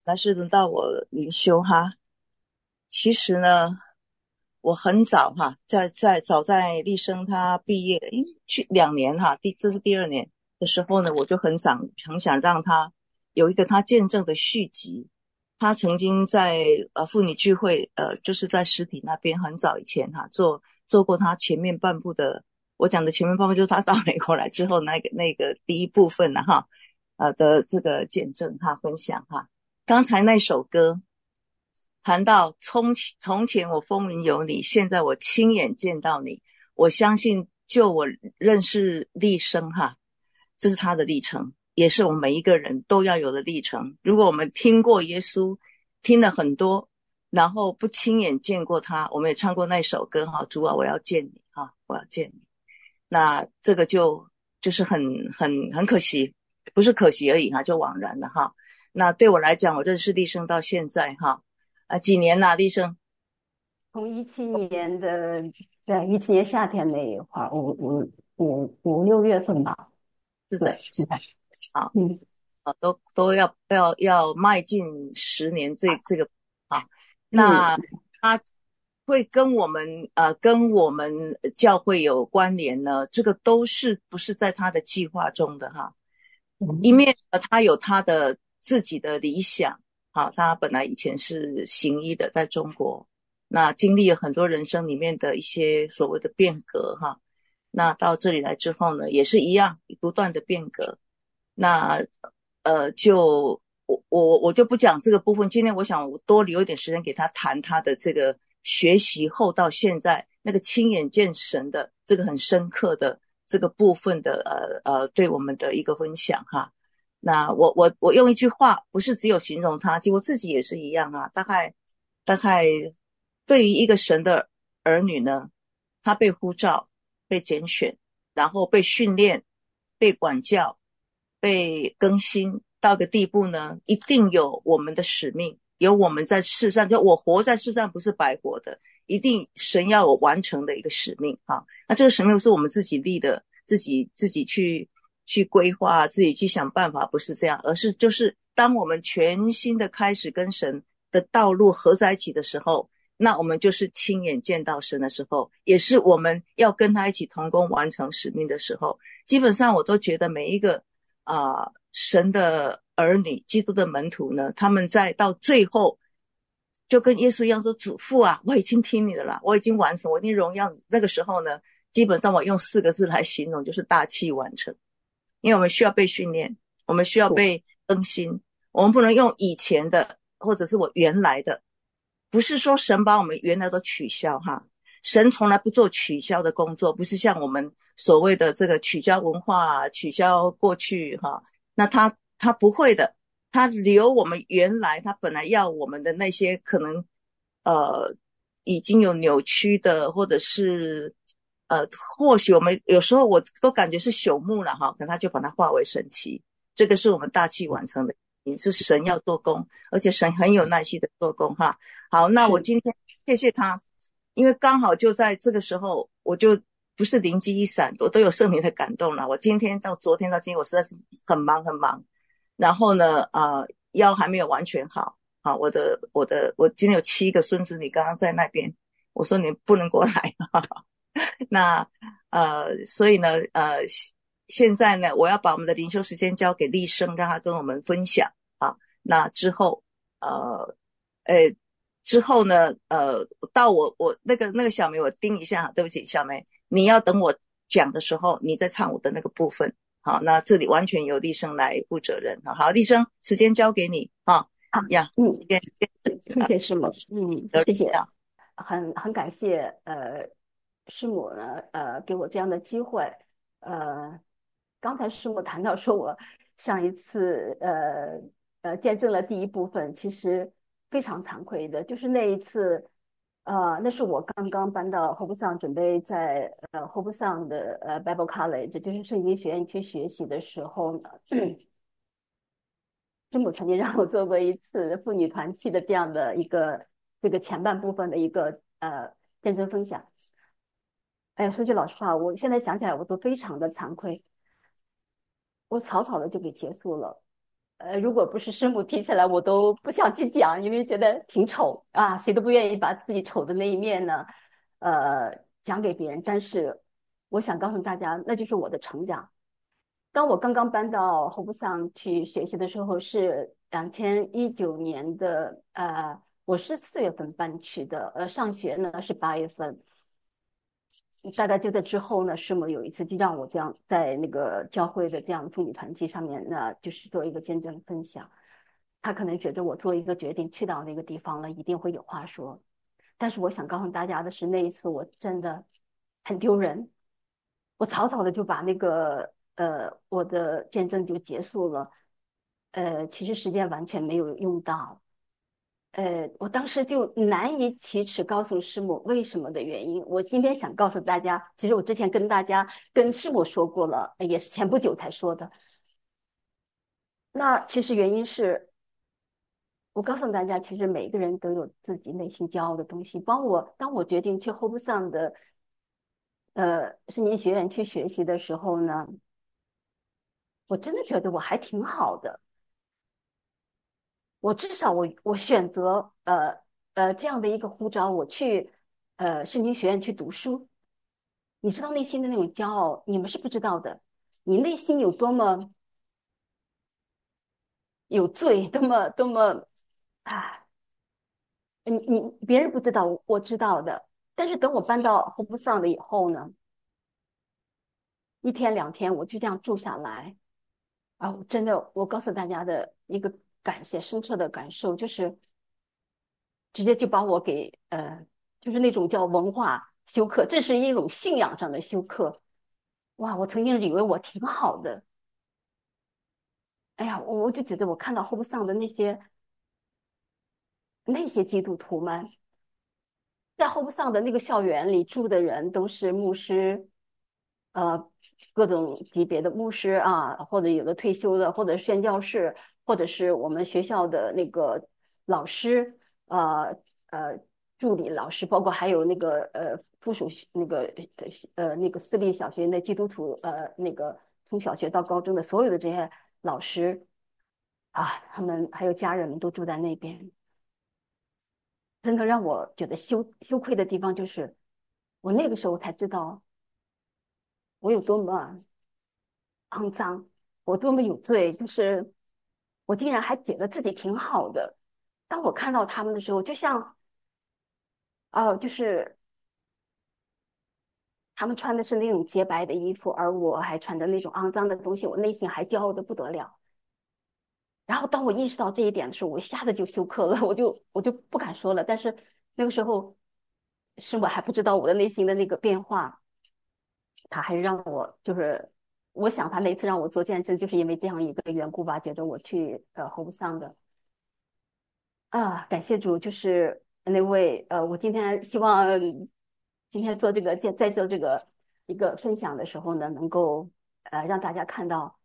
那是轮到我灵修哈。其实呢，我很早哈，早在立生他毕业，去2年哈，这是第2年的时候呢，我就很想让他有一个他见证的续集。他曾经在妇女聚会，就是在实体那边很早以前哈，做过他前面半部的。我讲的前面半部就是他到美国来之后那个第一部分了哈，的这个见证哈分享哈。刚才那首歌谈到从前我风云有你，现在我亲眼见到你，我相信就我认识立生哈，这是他的历程，也是我们每一个人都要有的历程。如果我们听过耶稣，听了很多，然后不亲眼见过他，我们也唱过那首歌哈，主啊，我要见你哈，我要见你。那这个就是很可惜，不是可惜而已哈，就枉然了哈。那对我来讲，我认识立生到现在哈，几年啦，立生？ 从17年的，对，17年夏天那一会儿，5、6月份吧。对， 是的， 你看， 好， 嗯都要迈进10年这个啊。 嗯， 那他会跟我们教会有关联呢？这个都是不是在他的计划中的哈？一嗯面他有他的自己的理想，好，他本来以前是行医的，在中国，那经历了很多人生里面的一些所谓的变革哈，那到这里来之后呢，也是一样不断的变革。那我就不讲这个部分，今天我想我多留一点时间给他谈他的这个学习后到现在那个亲眼见神的这个很深刻的这个部分的对我们的一个分享哈。那我用一句话，不是只有形容他，其实我自己也是一样啊。大概对于一个神的儿女呢，他被呼召、被拣选，然后被训练、被管教、被更新到个地步呢，一定有我们的使命，有我们在世上，就我活在世上不是白活的，一定神要我完成的一个使命啊。那这个使命是我们自己立的，自己去规划，自己去想办法，不是这样，而是就是当我们全新的开始跟神的道路合在一起的时候，那我们就是亲眼见到神的时候，也是我们要跟他一起同工完成使命的时候。基本上我都觉得每一个神的儿女，基督的门徒呢，他们在到最后就跟耶稣一样说：主父啊，我已经听你的了，我已经完成，我已经荣耀你。那个时候呢，基本上我用4个字来形容，就是大器晚成。因为我们需要被训练，我们需要对， 被更新，我们不能用以前的或者是我原来的。不是说神把我们原来都取消哈，神从来不做取消的工作，不是像我们所谓的这个取消文化、取消过去哈。那他不会的，他留我们原来他本来要我们的那些可能呃已经有扭曲的，或者是或许我们有时候我都感觉是朽木了哈，可他就把它化为神奇。这个是我们大器晚成的，是神要做工，而且神很有耐心的做工哈。好，那我是， 今天谢谢他，因为刚好就在这个时候，我就不是灵机一闪，我都有圣灵的感动了。我今天到昨天到今天，我实在是很忙很忙，然后呢，腰还没有完全好。好，我今天有7个孙子，你刚刚在那边，我说你不能过来。那所以呢，现在呢，我要把我们的灵修时间交给立生，让他跟我们分享啊。那之后，呃，呃，之后呢，到我那个小梅，我盯一下，对不起，小梅，你要等我讲的时候，你再唱我的那个部分。好，那这里完全由立生来负责任。好，立生，时间交给你啊啊， 呀， 嗯， 边谢谢师母，谢谢， 啊， 很感谢师母呢，给我这样的机会。刚才师母谈到说我上一次见证了第一部分，其实非常惭愧的，就是那一次，那是我刚刚搬到后部桑，准备在后部桑的Bible College，就是圣经学院去学习的时候呢。师母曾经让我做过一次妇女团契的这样的一个这个前半部分的一个见证分享。哎呀，说句老实话，我现在想起来我都非常的惭愧，我草草的就给结束了。 如果不是师母提起来，我都不想去讲，因为觉得挺丑啊，谁都不愿意把自己丑的那一面呢，讲给别人。但是我想告诉大家，那就是我的成长。当我刚刚搬到后部桑去学习的时候，是2019年的，我是4月份搬去的，上学呢是8月份。大概就在之后呢，师母有一次就让我这样在那个教会的这样妇女团契上面呢，就是做一个见证分享。他可能觉得我做一个决定去到那个地方了，一定会有话说。但是我想告诉大家的是，那一次我真的很丢人，我草草的就把那个我的见证就结束了，其实时间完全没有用到。我当时就难以启齿告诉师母为什么的原因。我今天想告诉大家，其实我之前跟师母说过了，也是前不久才说的。那其实原因是我告诉大家，其实每个人都有自己内心骄傲的东西。当我决定去 Hope Sound 的圣经学院去学习的时候呢，我真的觉得我还挺好的。我至少我选择这样的一个呼召，我去圣经学院去读书。你知道内心的那种骄傲，你们是不知道的。你内心有多么有罪，多么啊，别人不知道，我知道的。但是等我搬到 Hope Sound 以后呢，1天2天我就这样住下来啊，我真的，我告诉大家的一个深刻的感受就是，直接就把我给就是那种叫文化休克，这是一种信仰上的休克。哇，我曾经以为我挺好的，哎呀，我就觉得我看到后部上的那些基督徒们，在后部上的那个校园里住的人都是牧师，呃，各种级别的牧师啊，或者有的退休的，或者宣教士，或者是我们学校的那个老师，呃助理老师，包括还有那个附属那个私立小学那基督徒那个从小学到高中的所有的这些老师啊，他们还有家人们都住在那边。真的让我觉得羞愧的地方就是，我那个时候才知道我有多么肮脏，我多么有罪，就是我竟然还觉得自己挺好的。当我看到他们的时候，就像就是他们穿的是那种洁白的衣服，而我还穿着那种肮脏的东西，我内心还骄傲的不得了。然后当我意识到这一点的时候，我一下子就休克了，我就不敢说了。但是那个时候是我还不知道我的内心的那个变化，他还是让我就是，我想他那次让我做见证，就是因为这样一个缘故吧，觉得我去hope 不上的啊，感谢主，就是那位我今天希望今天做这个在做这个一个分享的时候呢，能够让大家看到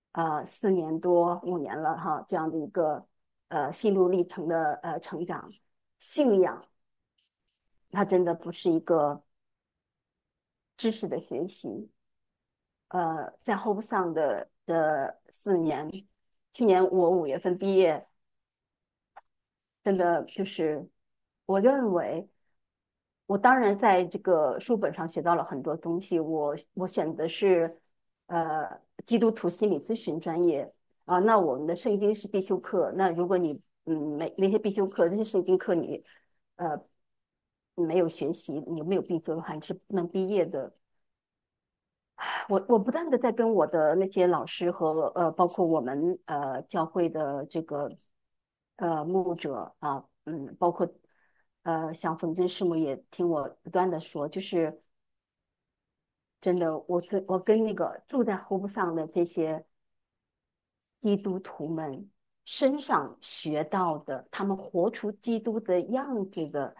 4年多5年了哈这样的一个心路历程的成长，信仰它真的不是一个知识的学习，在 Hope Sound 的4年，去年我5月份毕业，真的就是我认为，我当然在这个书本上学到了很多东西。我选的是基督徒心理咨询专业啊，那我们的圣经是必修课。那如果你没那些必修课，那些圣经课你呃没有学习，你没有必修的话，你是不能毕业的。我不断的在跟我的那些老师和包括我们教会的这个牧者啊，包括像冯真师母也听我不断的说，就是真的，我跟那个住在湖泊上的这些基督徒们身上学到的，他们活出基督的样子的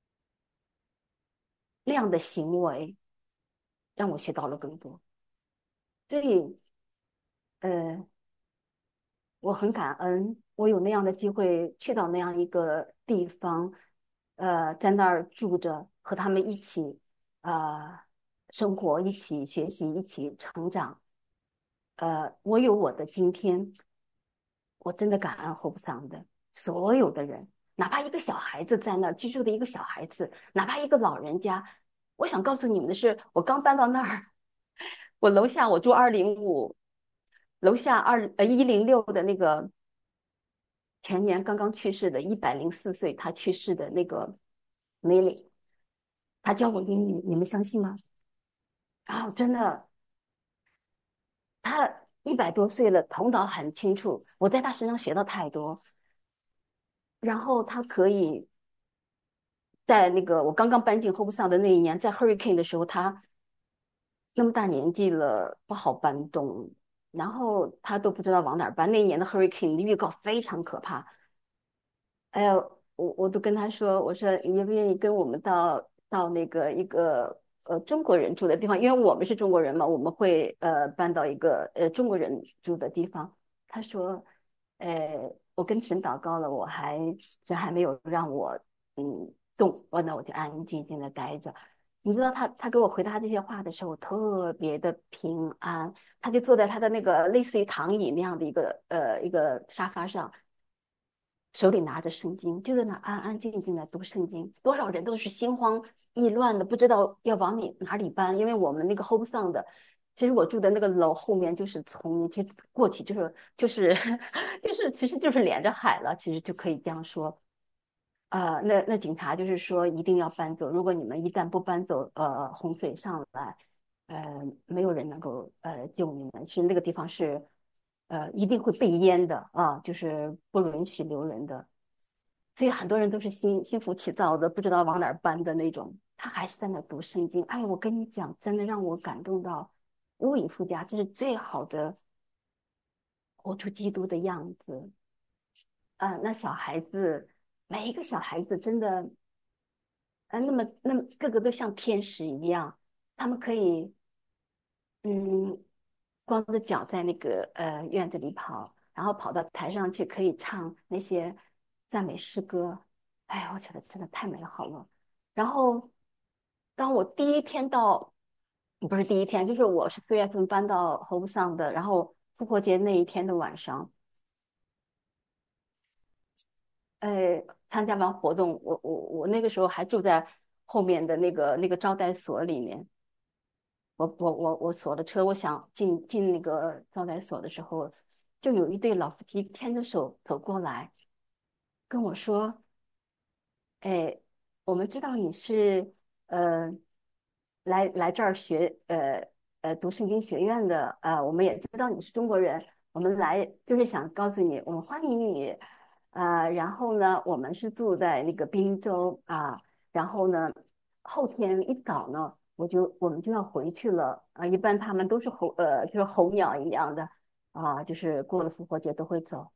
那样的行为，让我学到了更多。所以，呃，我很感恩，我有那样的机会去到那样一个地方，在那儿住着，和他们一起，呃，生活，一起学习，一起成长。我有我的今天， 我真的感恩后部桑的所有的人，哪怕一个小孩子在那儿居住的一个小孩子，哪怕一个老人家。我想告诉你们的是，我刚搬到那儿，我楼下我住205，楼下106的那个前年刚刚去世的104岁，他去世的那个梅里，他教我英语，你们相信吗？然后真的，他100多岁了，头脑很清楚，我在他身上学到太多。然后他可以在那个我刚刚搬进 Hobe Sound 的那一年，在 Hurricane 的时候，他那么大年纪了，不好搬动，然后他都不知道往哪儿搬。那一年的 Hurricane 的预告非常可怕，哎呀，我都跟他说，我说你愿不愿意跟我们到那个一个中国人住的地方，因为我们是中国人嘛，我们会搬到一个中国人住的地方。他说，我跟神祷告了，神还没有让我动，那我就安安静静的待着。你知道他给我回答这些话的时候，特别的平安。他就坐在他的那个类似于躺椅那样的一个沙发上，手里拿着圣经，就在那安安静静的读圣经。多少人都是心慌意乱的，不知道要往哪里搬。因为我们那个 Home Sound 的，其实我住的那个楼后面就是丛林，其实过去就是其实就是连着海了，其实就可以这样说。那警察就是说一定要搬走，如果你们一旦不搬走，洪水上来，没有人能够救你们，是那个地方是一定会被淹的啊，就是不允许留人的，所以很多人都是心浮气躁的，不知道往哪儿搬的那种，他还是在那读圣经。哎，我跟你讲，真的让我感动到无以复加，这是最好的活出基督的样子。那小孩子，每一个小孩子真的，那么个个都像天使一样，他们可以，嗯，光着脚在那个院子里跑，然后跑到台上去可以唱那些赞美诗歌，哎呀，我觉得真的太美好了。然后，当我第一天到，不是第一天，就是我是4月份搬到 Hobe Sound 的，然后复活节那一天的晚上。参加完活动，我那个时候还住在后面的那个招待所里面。我锁了车，我想进那个招待所的时候，就有一对老夫妻牵着手走过来，跟我说：“哎，我们知道你是呃来这儿读圣经学院的，我们也知道你是中国人，我们来就是想告诉你，我们欢迎你。然后呢，我们是住在那个滨州啊，然后呢，后天一早呢，我们就要回去了啊。一般他们都是就是候鸟一样的啊，就是过了复活节都会走。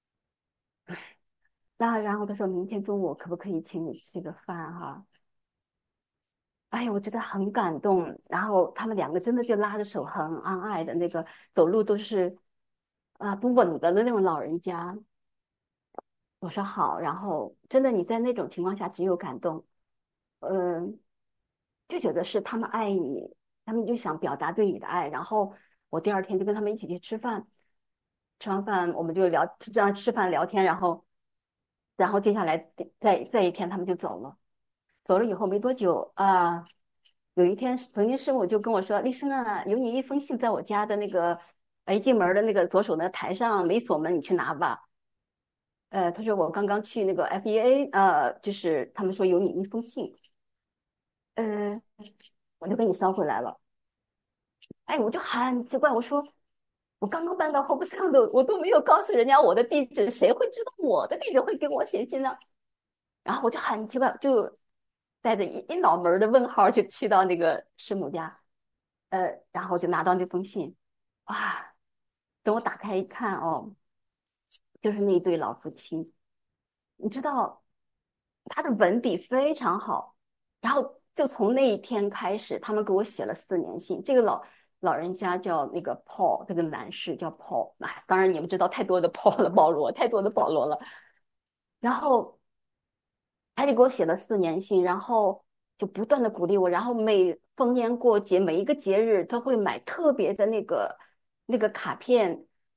然后他说明天中午可不可以请你吃个饭哈、哎呀，我觉得很感动。然后他们两个真的就拉着手，很恩爱的那个，走路都是不稳的那种老人家。我说好，然后真的你在那种情况下只有感动，嗯、就觉得是他们爱你，他们就想表达对你的爱。然后我第二天就跟他们一起去吃饭，吃完饭我们就这样吃饭聊天，然后接下来再一天他们就走了。走了以后没多久有一天曾经师傅就跟我说：“丽生啊，有你一封信在我家的那个一进门的那个左手那台上没锁门，你去拿吧。”他说我刚刚去那个 FEA，就是他们说有你一封信，呃，我就给你捎回来了。哎，我就很奇怪，我说我刚刚搬到 Hobe Sound 的，我都没有告诉人家我的地址，谁会知道我的地址会给我写信呢？然后我就很奇怪，就带着一脑门儿的问号就去到那个师母家，然后就拿到那封信，哇，等我打开一看哦，就是那一对老夫妻，你知道他的文笔非常好，然后就从那一天开始，他们给我写了4年信。这个老人家叫那个 Paul，这个男士叫 Paul，哎，当然你们知道太多的 Paul 了，保罗太多的保罗了。然后他就给我写了4年信，然后就不断的鼓励我，然后每逢年过节，每一个节日都会买特别的那个卡片，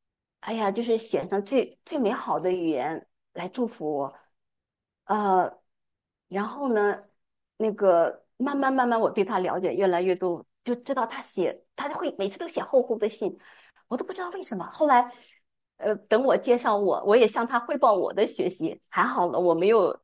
哎呀，就是写上最美好的语言来祝福我。呃，然后呢，那个慢慢，我对他了解越来越多，就知道他会每次都写厚厚的信，我都不知道为什么。后来，等我介绍我也向他汇报我的学习，还好了，我没有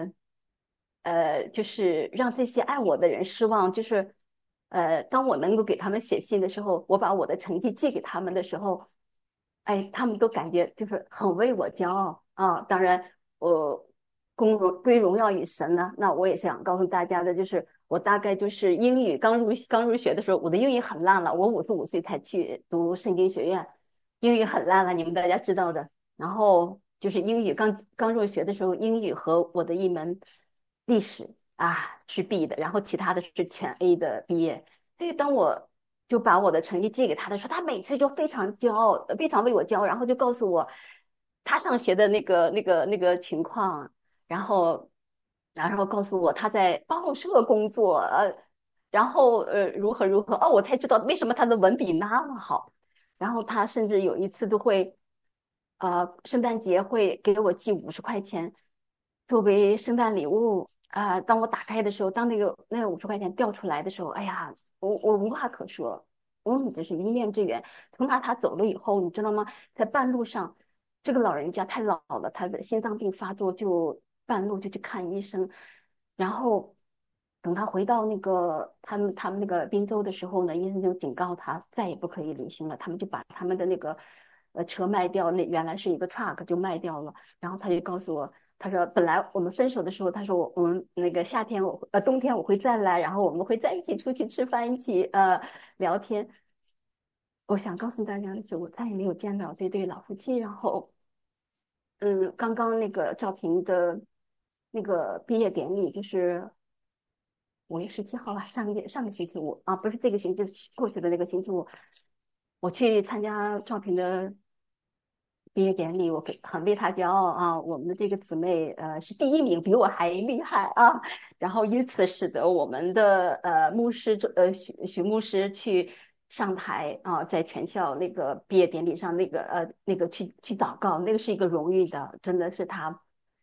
就是让这些爱我的人失望。就是当我能够给他们写信的时候，我把我的成绩寄给他们的时候，哎，他们都感觉就是很为我骄傲啊。当然，我归荣耀与神呢。那我也想告诉大家的就是，我大概就是英语刚入学的时候，我的英语很烂了。我55岁才去读圣经学院，英语很烂了，你们大家知道的。然后就是英语刚入学的时候，英语和我的一门历史是 B 的，然后其他的是全 A 的毕业。所以当我就把我的成绩寄给他的时候，他每次就非常骄傲，非常为我骄傲，然后就告诉我他上学的那个情况，然后告诉我他在报社工作，然后如何如何，哦，我才知道为什么他的文笔那么好。然后他甚至有一次都会，圣诞节会给我寄50块钱作为圣诞礼物。当我打开的时候，当那个50块钱掉出来的时候，哎呀，我无话可说。你这是一面之缘。从他走了以后，你知道吗？在半路上，这个老人家太老了，他的心脏病发作，就半路就去看医生。然后等他回到那个他们那个滨州的时候呢，医生就警告他再也不可以旅行了。他们就把他们的那个车卖掉，那原来是一个 truck 就卖掉了。然后他就告诉我，他说本来我们分手的时候，他说我们那个夏天冬天我会再来，然后我们会在一起出去吃饭，一起聊天。我想告诉大家的是，我再也没有见到这对老夫妻。然后刚刚那个赵婷的那个毕业典礼，就是5月17号吧，上个星期五啊，不是这个星期过去的那个星期五，我去参加赵婷的毕业典礼，我很为她骄傲啊。我们的这个姊妹是第一名，比我还厉害啊。然后因此使得我们的牧师许牧师去上台啊，在全校那个毕业典礼上那个去祷告，那个是一个荣誉的，真的是他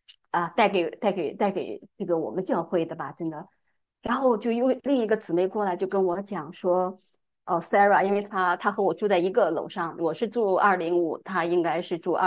带给这个我们教会的吧，真的。然后就因为另一个姊妹过来就跟我讲说，哦，Sarah，因为她和我住在一个楼上，我是住205，她应该是住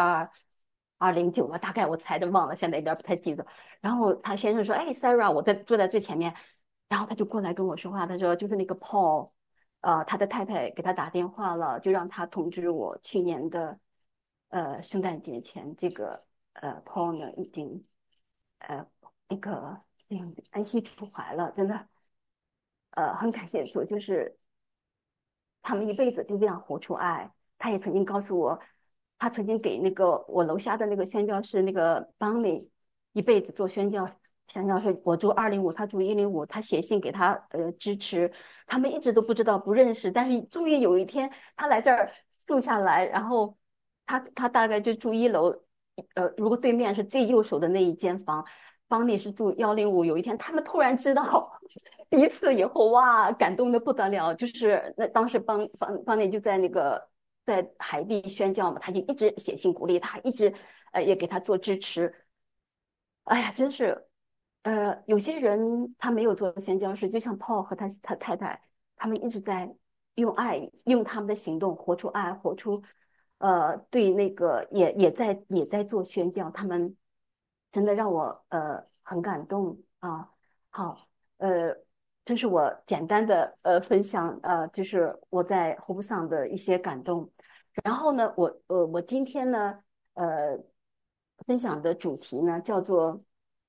209吧，大概我猜的忘了，现在有点不太记得。然后她先生说，哎，Sarah，我坐在最前面。然后他就过来跟我说话，他说就是那个 Paul，他的太太给他打电话了，就让他通知我去年的圣诞节前，这个Paul 呢已经呃那个这样安息出怀了，真的很感谢主，就是他们一辈子就这样活出爱。他也曾经告诉我，他曾经给那个我楼下的那个宣教士那个邦尼一辈子做宣教士，我住205，他住105，他写信给他支持。他们一直都不知道不认识，但是终于有一天他来这儿住下来，然后他大概就住1楼，如果对面是最右手的那一间房，邦尼是住105。有一天他们突然知道。第一次以后，哇，感动的不得了。就是那当时邦内就在那个在海地宣教嘛，他就一直写信鼓励他，一直也给他做支持。哎呀，真是，有些人他没有做宣教士，就像 Paul 和他太太，他们一直在用爱，用他们的行动活出爱，活出，对那个也在做宣教。他们真的让我很感动啊。好，呃，这是我简单的分享，就是我在湖北上的一些感动。然后呢，我今天呢，呃，分享的主题呢叫做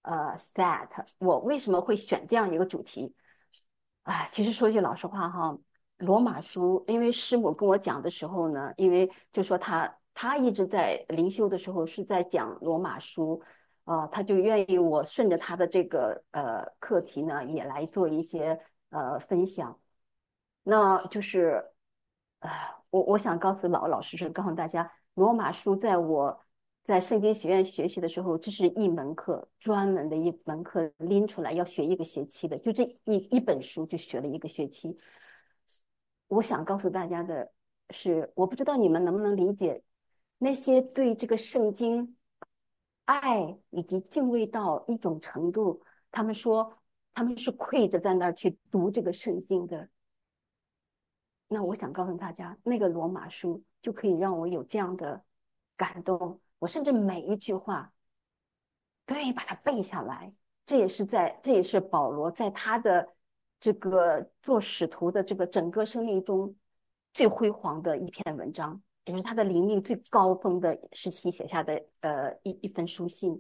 sad。我为什么会选这样一个主题？其实说句老实话哈，罗马书，因为师母跟我讲的时候呢，因为就说他一直在灵修的时候是在讲罗马书。他就愿意我顺着他的这个课题呢，也来做一些分享。那就是呃，我想告诉老师是告诉大家，罗马书在我在圣经学院学习的时候，这是一门课，专门的一门课拎出来要学一个学期的，就这一本书就学了一个学期。我想告诉大家的是，我不知道你们能不能理解， 那些对这个圣经爱以及敬畏到一种程度，他们说他们是跪着在那儿去读这个圣经的。那我想告诉大家，那个罗马书就可以让我有这样的感动，我甚至每一句话都愿意把它背下来。这也是保罗在他的这个做使徒的这个整个生命中最辉煌的一篇文章，也是他的灵命最高峰的时期写下的一封书信。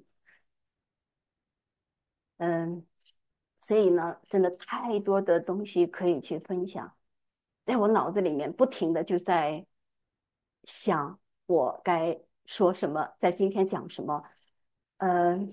嗯，所以呢，真的太多的东西可以去分享，在我脑子里面不停的就在想我该说什么，在今天讲什么。嗯，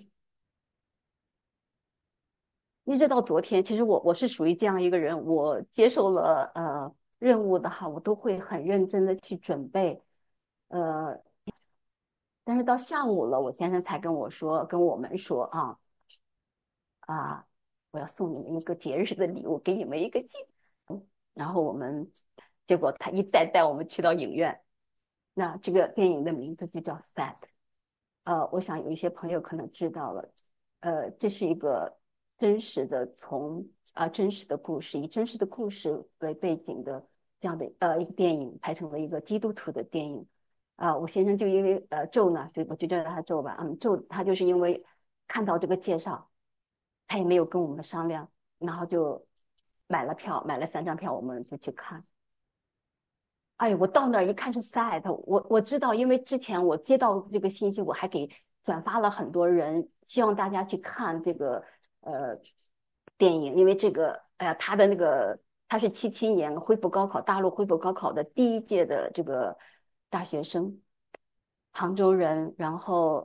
一直到昨天，其实我是属于这样一个人，我接受了任务的哈，我都会很认真的去准备，呃，但是到下午了，我先生才跟我说，跟我们说啊，我要送你们一个节日的礼物，给你们一个惊喜。然后结果他一带我们去到影院，那这个电影的名字就叫《Sad》。我想有一些朋友可能知道了，这是一个真实的真实的故事，以真实的故事为背景的这样的一个电影，拍成了一个基督徒的电影。我先生就因为咒呢，我就叫他咒吧，咒他就是因为看到这个介绍，他也没有跟我们商量，然后就买了票，买了3张票，我们就去看。哎，我到那儿一看是 SAT，我知道，因为之前我接到这个信息，我还给转发了很多人，希望大家去看这个呃电影，因为这个哎呀，他是77年恢复高考，大陆恢复高考的第一届的这个大学生，杭州人，然后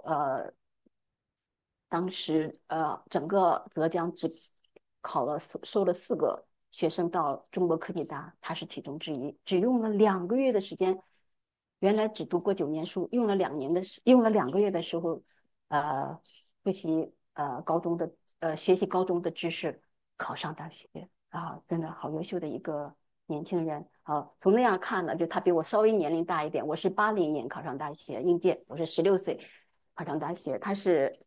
当时整个浙江只收了4个学生到中国科技大，他是其中之一，只用了2个月的时间，原来只读过9年书，用了2个月的时候，复习学习高中的知识，考上大学啊，真的好优秀的一个年轻人啊。从那样看呢，就他比我稍微年龄大一点，我是80年考上大学应届，我是16岁。考上大学，他是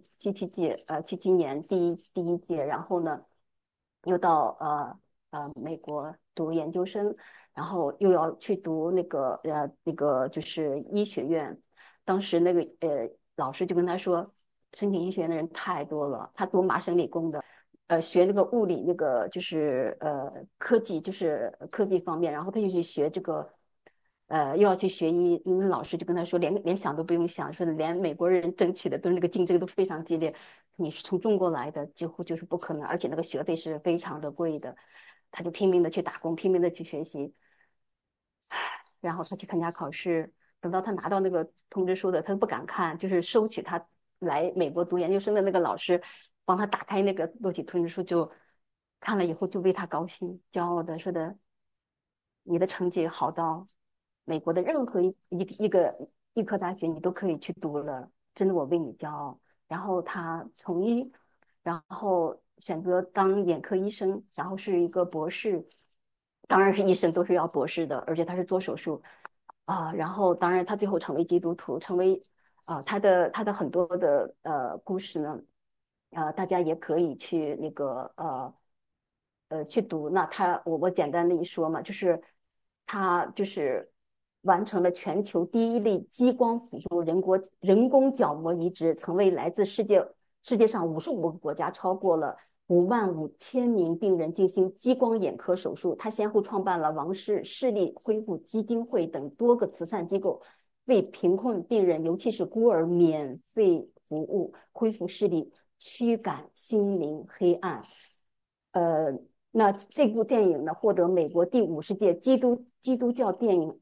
77年第一届，然后呢，又到美国读研究生，然后又要去读那个就是医学院，当时那个老师就跟他说，申请医学院的人太多了，他读麻省理工的。学那个物理，那个就是科技，就是科技方面，然后他就去学这个又要去学医，因为老师就跟他说，连想都不用想，说连美国人争取的都是那个竞争都非常激烈，你是从中国来的，几乎就是不可能，而且那个学费是非常的贵的，他就拼命的去打工，拼命的去学习，然后他去参加考试，等到他拿到那个通知书的，他都不敢看，就是收取他来美国读研究生的那个老师，帮他打开那个录取通知书，就看了以后就为他高兴，骄傲的说的，你的成绩好到美国的任何一个医科大学你都可以去读了，真的我为你骄傲。然后他从医，然后选择当眼科医生，然后是一个博士，当然是医生都是要博士的，而且他是做手术然后当然他最后成为基督徒，成为他的很多的故事呢，大家也可以去那个去读。那我简单的一说嘛，就是他就是完成了全球第一例激光辅助人工角膜移植，曾为来自世界上55个国家超过了55000名病人进行激光眼科手术。他先后创办了王氏视力恢复基金会等多个慈善机构，为贫困病人，尤其是孤儿免费服务，恢复视力，驱赶心灵黑暗。呃，那这部电影呢，获得美国第50届基督教电影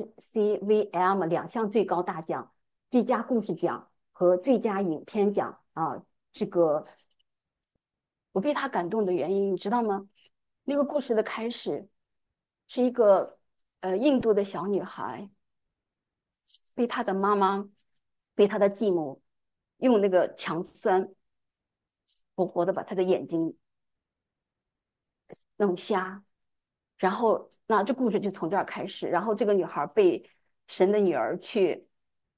ICVM 2项最高大奖，最佳故事奖和最佳影片奖啊。这个我被他感动的原因，你知道吗？那个故事的开始是一个印度的小女孩被她的妈妈、被她的继母用那个强酸活活的把她的眼睛弄瞎，然后那这故事就从这儿开始，然后这个女孩被神的女儿去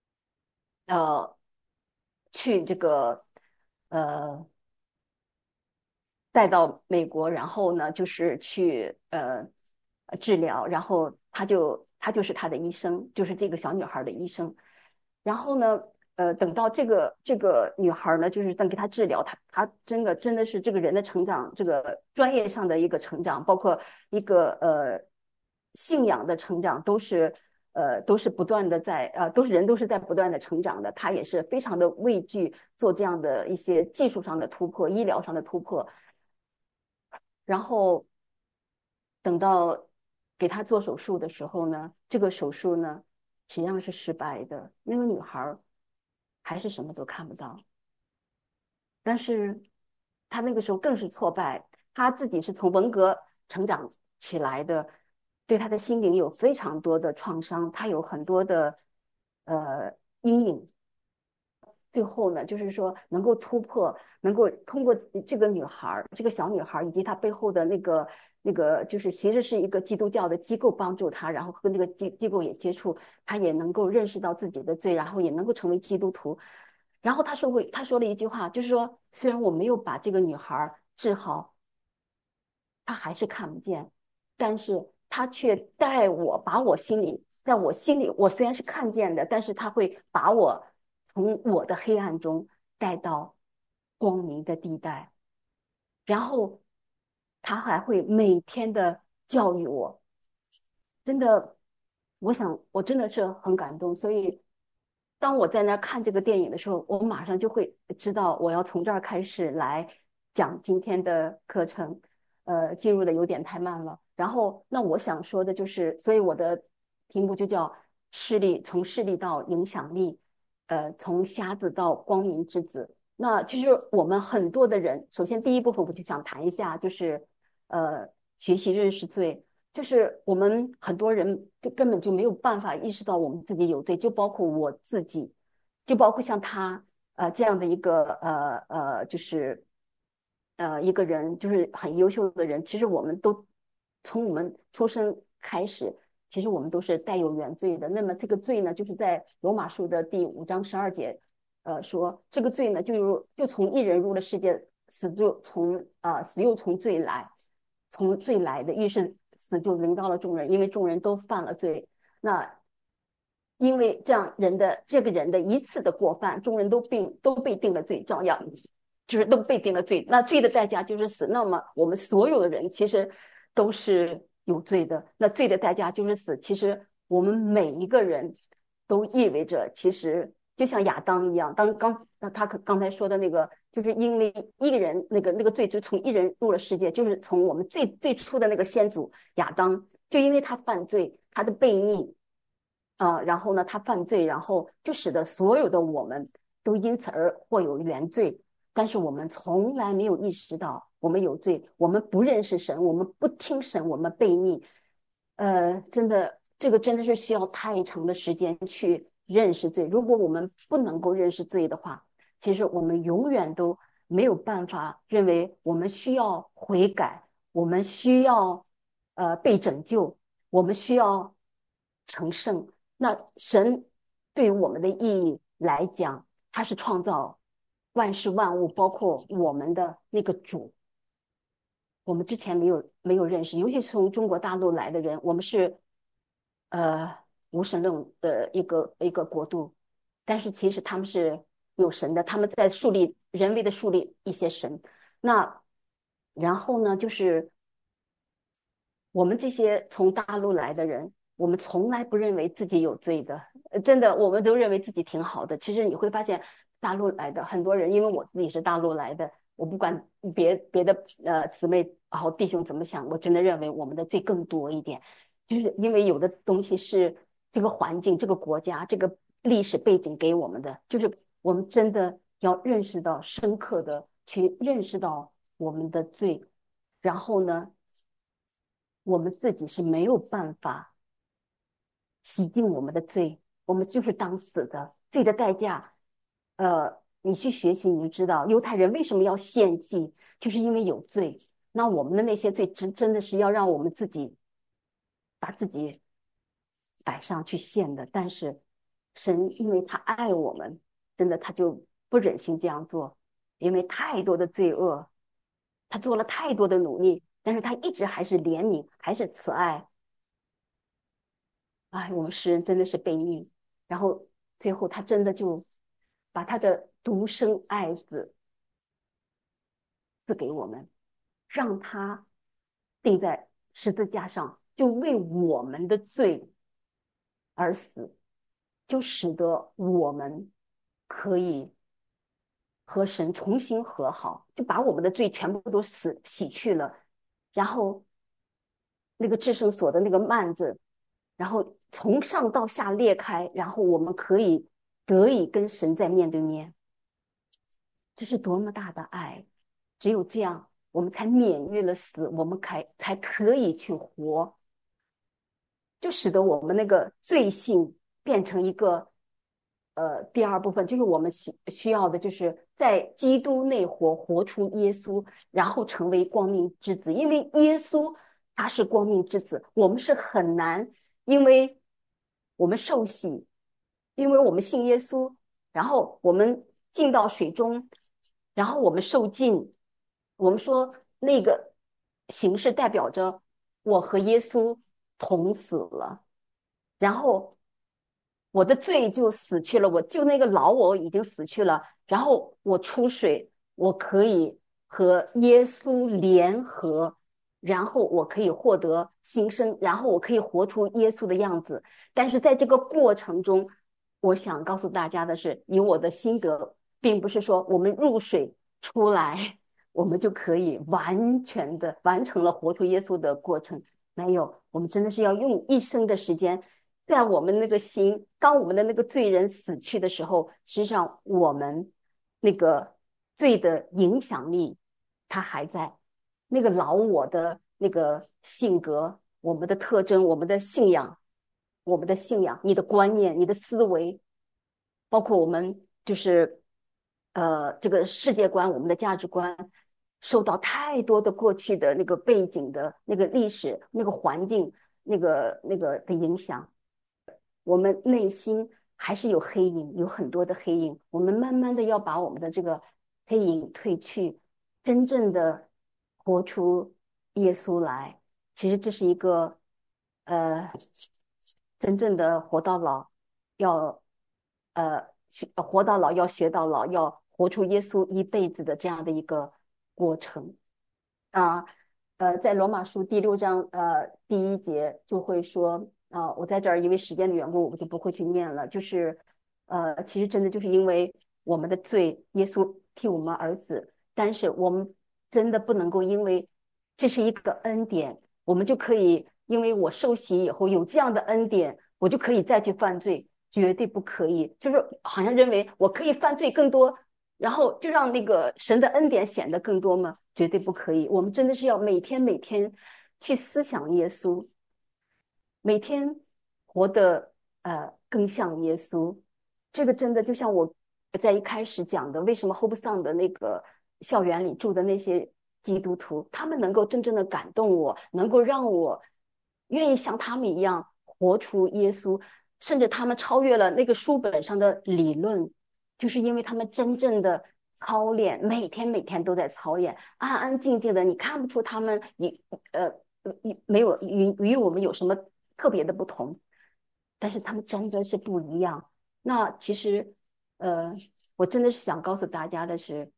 呃去这个呃带到美国，然后呢就是去治疗，然后他就是他的医生，就是这个小女孩的医生。然后呢，等到这个女孩呢，就是在给她治疗，她真的是这个人的成长，这个专业上的一个成长，包括一个信仰的成长，都是不断的在都是在不断的成长的。她也是非常的畏惧做这样的一些技术上的突破、医疗上的突破。然后等到给她做手术的时候呢，这个手术呢实际上是失败的，那个女孩还是什么都看不到。但是她那个时候更是挫败，她自己是从文革成长起来的，对她的心灵有非常多的创伤，她有很多的阴影。最后呢，就是说能够突破，能够通过这个女孩这个小女孩以及她背后的那个，就是其实是一个基督教的机构帮助她，然后跟这个机构也接触，她也能够认识到自己的罪，然后也能够成为基督徒。然后她说了一句话，就是说，虽然我没有把这个女孩治好，她还是看不见，但是她却把我心里，在我心里，我虽然是看见的，但是她会把我从我的黑暗中带到光明的地带，然后她还会每天的教育我。真的，我想我真的是很感动，所以当我在那儿看这个电影的时候，我马上就会知道我要从这儿开始来讲今天的课程。进入的有点太慢了。然后，那我想说的就是，所以我的题目就叫视力，从视力到影响力，从瞎子到光明之子。那其实我们很多的人，首先第一部分我就想谈一下，就是学习认识罪。就是我们很多人就根本就没有办法意识到我们自己有罪，就包括我自己，就包括像他这样的一个就是一个人就是很优秀的人，其实我们都从我们出生开始，其实我们都是带有原罪的。那么这个罪呢，就是在罗马书的第5章12节，说这个罪呢，就从一人入了世界，死又从罪来，从罪来的，于是死就临到了众人，因为众人都犯了罪。那因为这个人的一次的过犯，众人都被定了罪，照样就是都被定了罪。那罪的代价就是死。那么我们所有的人其实都是有罪的，那罪的代价就是死。其实我们每一个人都意味着，其实就像亚当一样，他刚才说的那个，就是因为一个人那个罪就从一人入了世界，就是从我们最初的那个先祖亚当，就因为他犯罪，他的悖逆。然后呢，他犯罪，然后就使得所有的我们都因此而获有原罪。但是我们从来没有意识到我们有罪，我们不认识神，我们不听神，我们悖逆。真的，这个真的是需要太长的时间去认识罪。如果我们不能够认识罪的话，其实我们永远都没有办法认为我们需要悔改，我们需要被拯救，我们需要成圣。那神对于我们的意义来讲，他是创造万事万物，包括我们的那个主。我们之前没有认识，尤其是从中国大陆来的人，我们是呃无神论的一个国度，但是其实他们是有神的，他们在人为的树立一些神。那然后呢，就是我们这些从大陆来的人，我们从来不认为自己有罪的，真的，我们都认为自己挺好的。其实你会发现，大陆来的很多人，因为我自己是大陆来的，我不管别的姊妹好弟兄怎么想，我真的认为我们的罪更多一点，就是因为有的东西是这个环境、这个国家、这个历史背景给我们的，就是我们真的要认识到深刻的去认识到我们的罪，然后呢。我们自己是没有办法洗净我们的罪，我们就是当死的。罪的代价，你去学习你就知道，犹太人为什么要献祭，就是因为有罪。那我们的那些罪真的是要让我们自己把自己摆上去献的，但是神因为他爱我们，真的他就不忍心这样做，因为太多的罪恶，他做了太多的努力，但是他一直还是怜悯，还是慈爱。哎，我们诗人真的是悲悯。然后最后他真的就把他的独生爱子赐给我们，让他钉在十字架上，就为我们的罪而死，就使得我们可以和神重新和好，就把我们的罪全部都洗去了。然后那个至圣所的那个幔子，然后从上到下裂开，然后我们可以得以跟神在面对面。这是多么大的爱！只有这样，我们才免于了死，我们才可以去活，就使得我们那个罪性变成一个第二部分，就是我们需要的，就是在基督内活出耶稣，然后成为光明之子。因为耶稣他是光明之子，我们是很难，因为我们受洗，因为我们信耶稣，然后我们进到水中，然后我们受浸，我们说那个形式代表着我和耶稣同死了。然后我的罪就死去了，我就那个老我已经死去了，然后我出水，我可以和耶稣联合，然后我可以获得新生，然后我可以活出耶稣的样子。但是在这个过程中，我想告诉大家的是，以我的心得，并不是说我们入水出来，我们就可以完全的完成了活出耶稣的过程。没有，我们真的是要用一生的时间，在我们那个心，当我们的那个罪人死去的时候，实际上我们那个罪的影响力，它还在，那个老我的那个性格，我们的特征，我们的信仰，你的观念，你的思维，包括我们就是这个世界观，我们的价值观，受到太多的过去的那个背景的那个历史、那个环境、那个的影响，我们内心还是有黑影，有很多的黑影。我们慢慢的要把我们的这个黑影褪去，真正的活出耶稣来。其实这是一个呃，真正的活到老，要活到老，要学到老，要活出耶稣一辈子的这样的一个过程啊。在罗马书第6章第1节就会说我在这儿因为时间的缘故，我就不会去念了。就是其实真的就是因为我们的罪，耶稣替我们而死，但是我们真的不能够因为这是一个恩典，我们就可以因为我受洗以后有这样的恩典，我就可以再去犯罪，绝对不可以。就是好像认为我可以犯罪更多，然后就让那个神的恩典显得更多吗？绝对不可以。我们真的是要每天每天去思想耶稣，每天活得更像耶稣。这个真的就像我在一开始讲的，为什么 Hope Sound 的那个校园里住的那些基督徒，他们能够真正的感动我，能够让我愿意像他们一样活出耶稣，甚至他们超越了那个书本上的理论，就是因为他们真正的操练，每天每天都在操练，安安静静的，你看不出他们呃没有与我们有什么特别的不同，但是他们真的是不一样。那其实呃，我真的是想告诉大家的是，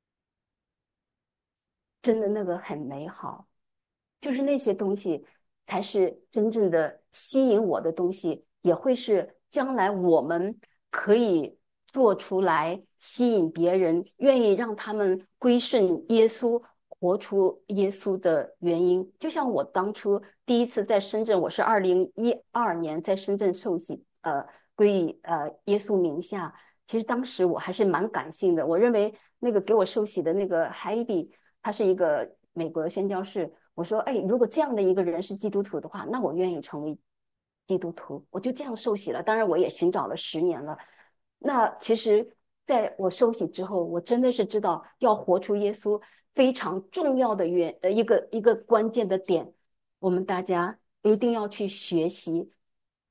真的那个很美好，就是那些东西才是真正的吸引我的东西，也会是将来我们可以做出来吸引别人，愿意让他们归顺耶稣，活出耶稣的原因。就像我当初第一次在深圳，我是2012年在深圳受洗，归于耶稣名下。其实当时我还是蛮感性的，我认为那个给我受洗的那个 Heidi，他是一个美国的宣教士。我说，哎，如果这样的一个人是基督徒的话，那我愿意成为基督徒。我就这样受洗了。当然，我也寻找了10年了。那其实，在我受洗之后，我真的是知道要活出耶稣非常重要的一个关键的点，我们大家一定要去学习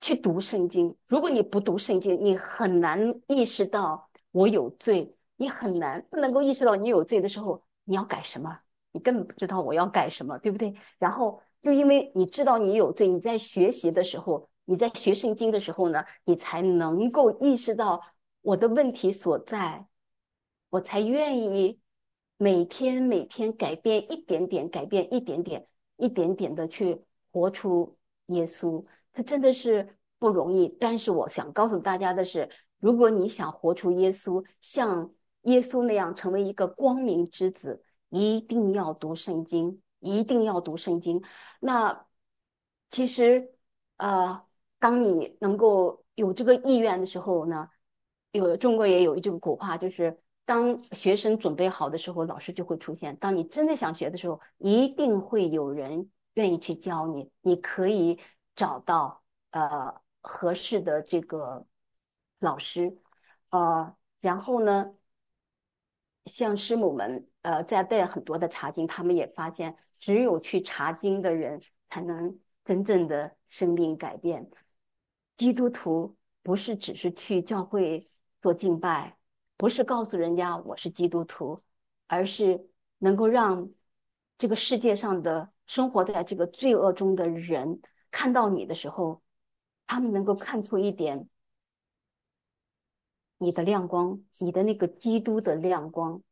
去读圣经。如果你不读圣经，你很难意识到我有罪，你很难不能够意识到你有罪的时候，你要改什么？你根本不知道我要改什么，对不对？然后就因为你知道你有罪，你在学习的时候，你在学圣经的时候呢，你才能够意识到我的问题所在，我才愿意每天每天改变一点点，改变一点点，一点点的去活出耶稣。它真的是不容易。但是我想告诉大家的是，如果你想活出耶稣，像耶稣那样成为一个光明之子，一定要读圣经，一定要读圣经。那其实，当你能够有这个意愿的时候呢，中国也有一句古话，就是当学生准备好的时候，老师就会出现；当你真的想学的时候，一定会有人愿意去教你。你可以找到合适的这个老师，然后呢，像师母们在带很多的查经，他们也发现，只有去查经的人才能真正的生命改变。基督徒不是只是去教会做敬拜，不是告诉人家我是基督徒，而是能够让这个世界上的生活在这个罪恶中的人看到你的时候，他们能够看出一点你的亮光，你的那个基督的亮光。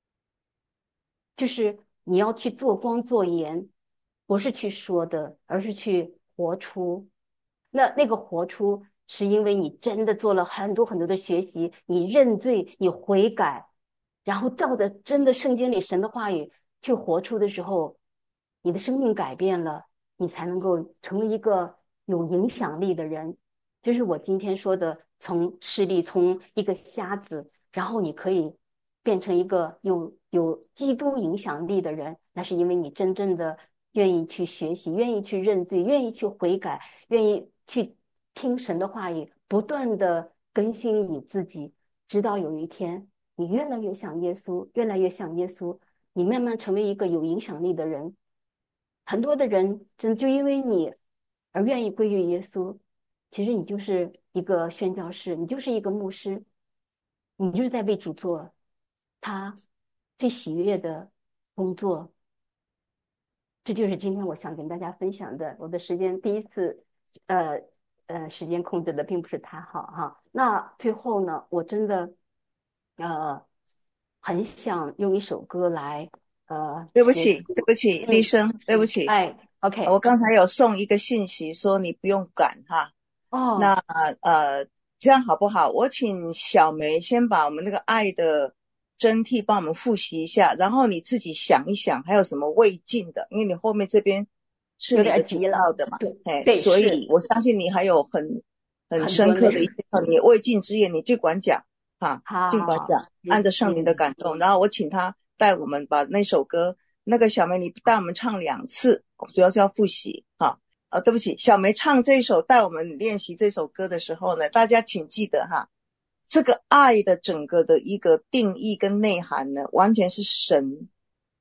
就是你要去做光做盐，不是去说的，而是去活出。那个活出，是因为你真的做了很多很多的学习，你认罪，你悔改，然后照着真的圣经里神的话语去活出的时候，你的生命改变了，你才能够成为一个有影响力的人。就是我今天说的，从视力，从一个瞎子，然后你可以变成一个有基督影响力的人，那是因为你真正的愿意去学习，愿意去认罪，愿意去悔改，愿意去听神的话语，不断的更新你自己，直到有一天你越来越像耶稣，越来越像耶稣，你慢慢成为一个有影响力的人。很多的人真的就因为你而愿意归于耶稣，其实你就是一个宣教士，你就是一个牧师，你就是在为主做他最喜悦的工作。这就是今天我想跟大家分享的。我的时间第一次，呃时间控制的并不是太好哈。那最后呢，我真的呃很想用一首歌来对不起，对不起，丽嗯生，对不起， 哎，OK， 我刚才有送一个信息说你不用赶哈。那哦， 呃，这样好不好？我请小梅先把我们那个爱的真谛帮我们复习一下，然后你自己想一想还有什么未尽的，因为你后面这边是有你的主点急了， 要的嘛， 对哎， 对是所以我相信你还有很很多内容， 深刻的一些你未尽之言，你尽管讲哈， 好好好， 尽管讲，按着圣灵的感动，然后我请他带我们把那首歌，那个小梅你带我们唱2次，主要是要复习哈。对不起，小梅唱这首带我们练习这首歌的时候呢，大家请记得哈，这个爱的整个的一个定义跟内涵呢，完全是神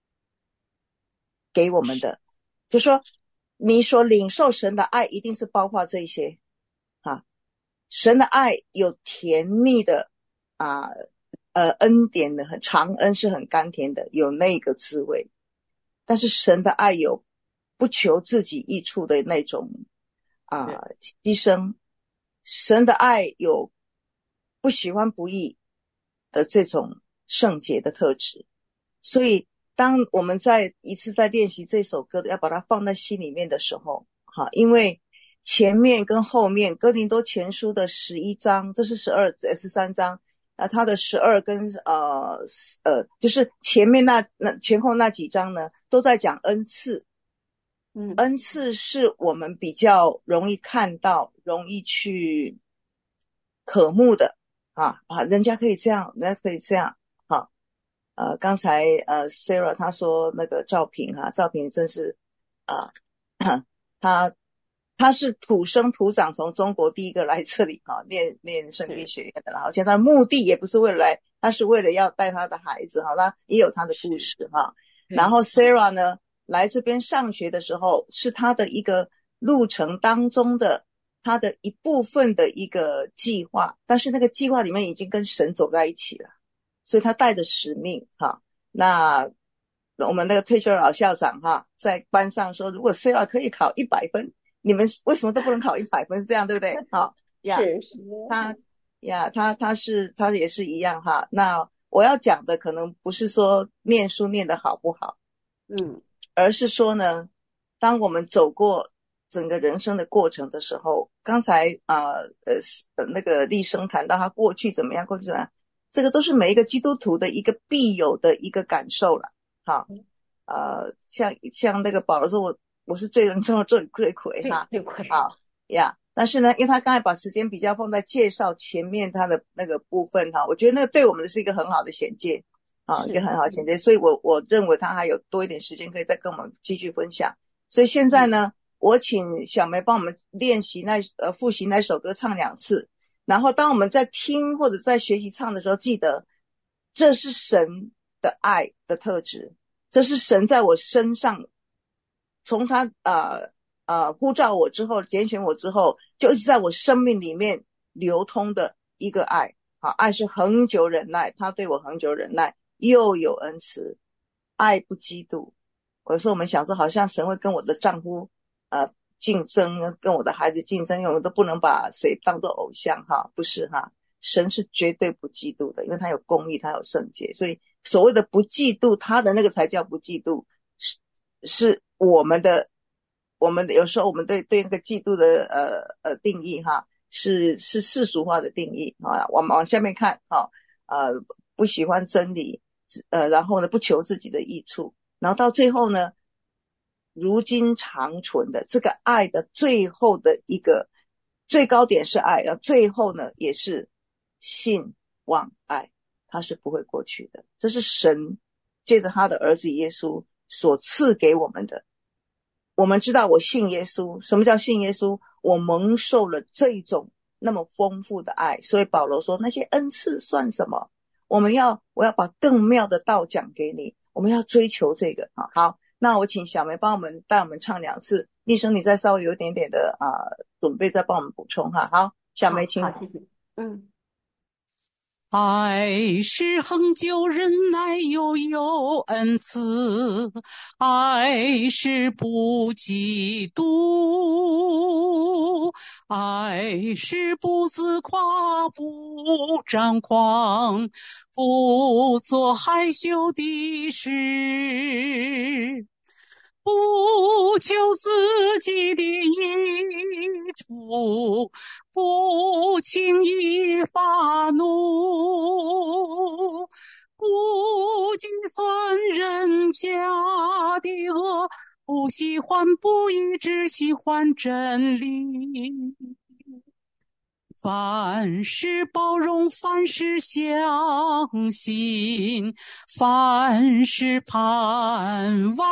给我们的，就说你所领受神的爱一定是包括这些啊，神的爱有甜蜜的啊恩典的，很长恩是很甘甜的，有那个滋味，但是神的爱有不求自己益处的那种是牺牲，神的爱有不喜欢不义的这种圣洁的特质，所以当我们再一次在练习这首歌，要把它放在心里面的时候，因为前面跟后面哥林多前书的11章，这是13章，它的12跟就是前面那前后那几章呢，都在讲恩赐。恩赐是我们比较容易看到、容易去渴慕的人家可以这样，人家可以这样刚才Sarah 她说那个赵平赵平真是他他是土生土长从中国第一个来这里念圣经是学院的，而且他的目的也不是为了来，他是为了要带他的孩子他也有他的故是， 事然对， 后 Sarah 呢来这边上学的时候，是他的一个路程当中的他的一部分的一个计划，但是那个计划里面已经跟神走在一起了，所以他带着使命哈。那我们那个退休的老校长哈，在班上说，如果 Sarah 可以考100分，你们为什么都不能考100分？是这样对不对？好呀， 是是， 他呀，他也是一样哈。那我要讲的可能不是说念书念得好不好， 嗯， 而是说呢，当我们走过整个人生的过程的时候，刚才那个立生谈到他过去怎么样，过去怎么样，这个都是每一个基督徒的一个必有的一个感受了。好，像那个保罗说我是罪人中的罪魁哈， 最亏， 好呀。但是呢，因为他刚才把时间比较放在介绍前面他的那个部分哈，我觉得那个对我们是一个很好的衔接。啊，一个很好的衔接，所以我认为他还有多一点时间可以再跟我们继续分享。所以现在呢，我请小梅帮我们练习复习那首歌唱2次，然后当我们在听或者在学习唱的时候，记得这是神的爱的特质，这是神在我身上从他呼召我之后，拣选我之后，就一直在我生命里面流通的一个爱。好，爱是恒久忍耐，他对我恒久忍耐，又有恩慈，爱不嫉妒。有时候我们想说，好像神会跟我的丈夫竞争，跟我的孩子竞争，因为我们都不能把谁当做偶像哈，不是哈。神是绝对不嫉妒的，因为他有公义，他有圣洁，所以所谓的不嫉妒，他的那个才叫不嫉妒，是我们有时候我们对那个嫉妒的定义哈，是世俗化的定义啊。我们往下面看哈，不喜欢真理，然后呢不求自己的益处，然后到最后呢，如今长存的这个爱的最后的一个最高点是爱，然后最后呢也是信望爱，它是不会过去的。这是神借着他的儿子耶稣所赐给我们的。我们知道我信耶稣，什么叫信耶稣？我蒙受了这一种那么丰富的爱，所以保罗说那些恩赐算什么？我要把更妙的道讲给你，我们要追求这个。好，那我请小梅帮我们带我们唱2次，立生你再稍微有一点点的准备，再帮我们补充哈。好，小梅请。 好，谢谢。嗯。 爱是恒久忍耐，又有恩慈；爱是不嫉妒；爱是不自夸，不张狂，不做害羞的事。不求自己的益处，不轻易发怒，不计算人家的恶，不喜欢不义，只喜欢真理。凡事包容，凡事相信，凡事盼望，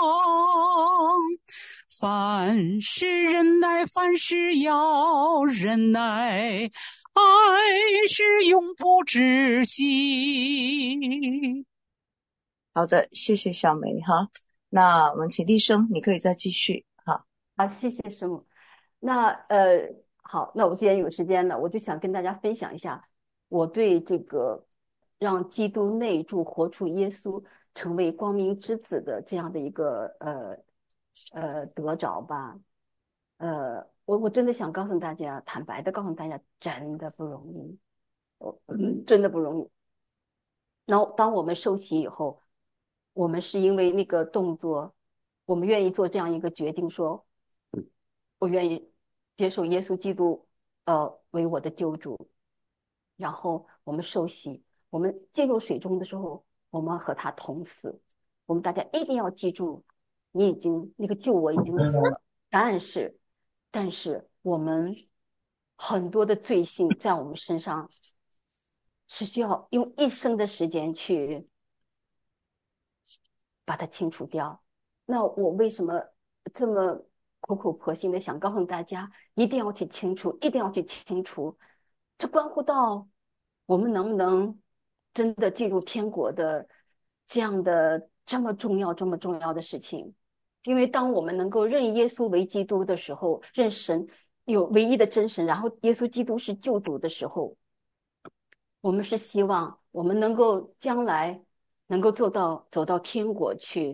凡事忍耐，凡事要忍耐，爱是永不止息。 好的，谢谢小梅哈。那我们请立生，你可以再继续哈。 好，谢谢师母。那好，那我既然有时间了，我就想跟大家分享一下我对这个让基督内住、活出耶稣、成为光明之子的这样的一个得着吧。我真的想告诉大家，坦白的告诉大家，真的不容易，真的不容易。然后当我们受洗以后，我们是因为那个动作，我们愿意做这样一个决定，说我愿意接受耶稣基督为我的救主。然后我们受洗，我们进入水中的时候，我们和他同死。我们大家一定要记住，你已经那个救我已经死了，但是我们很多的罪性在我们身上是需要用一生的时间去把它清除掉。那我为什么这么苦口婆心的想告诉大家，一定要去清除，一定要去清除？这关乎到我们能不能真的进入天国的这样的这么重要、这么重要的事情。因为当我们能够认耶稣为基督的时候，认神有唯一的真神，然后耶稣基督是救主的时候，我们是希望我们能够将来能够走到天国去，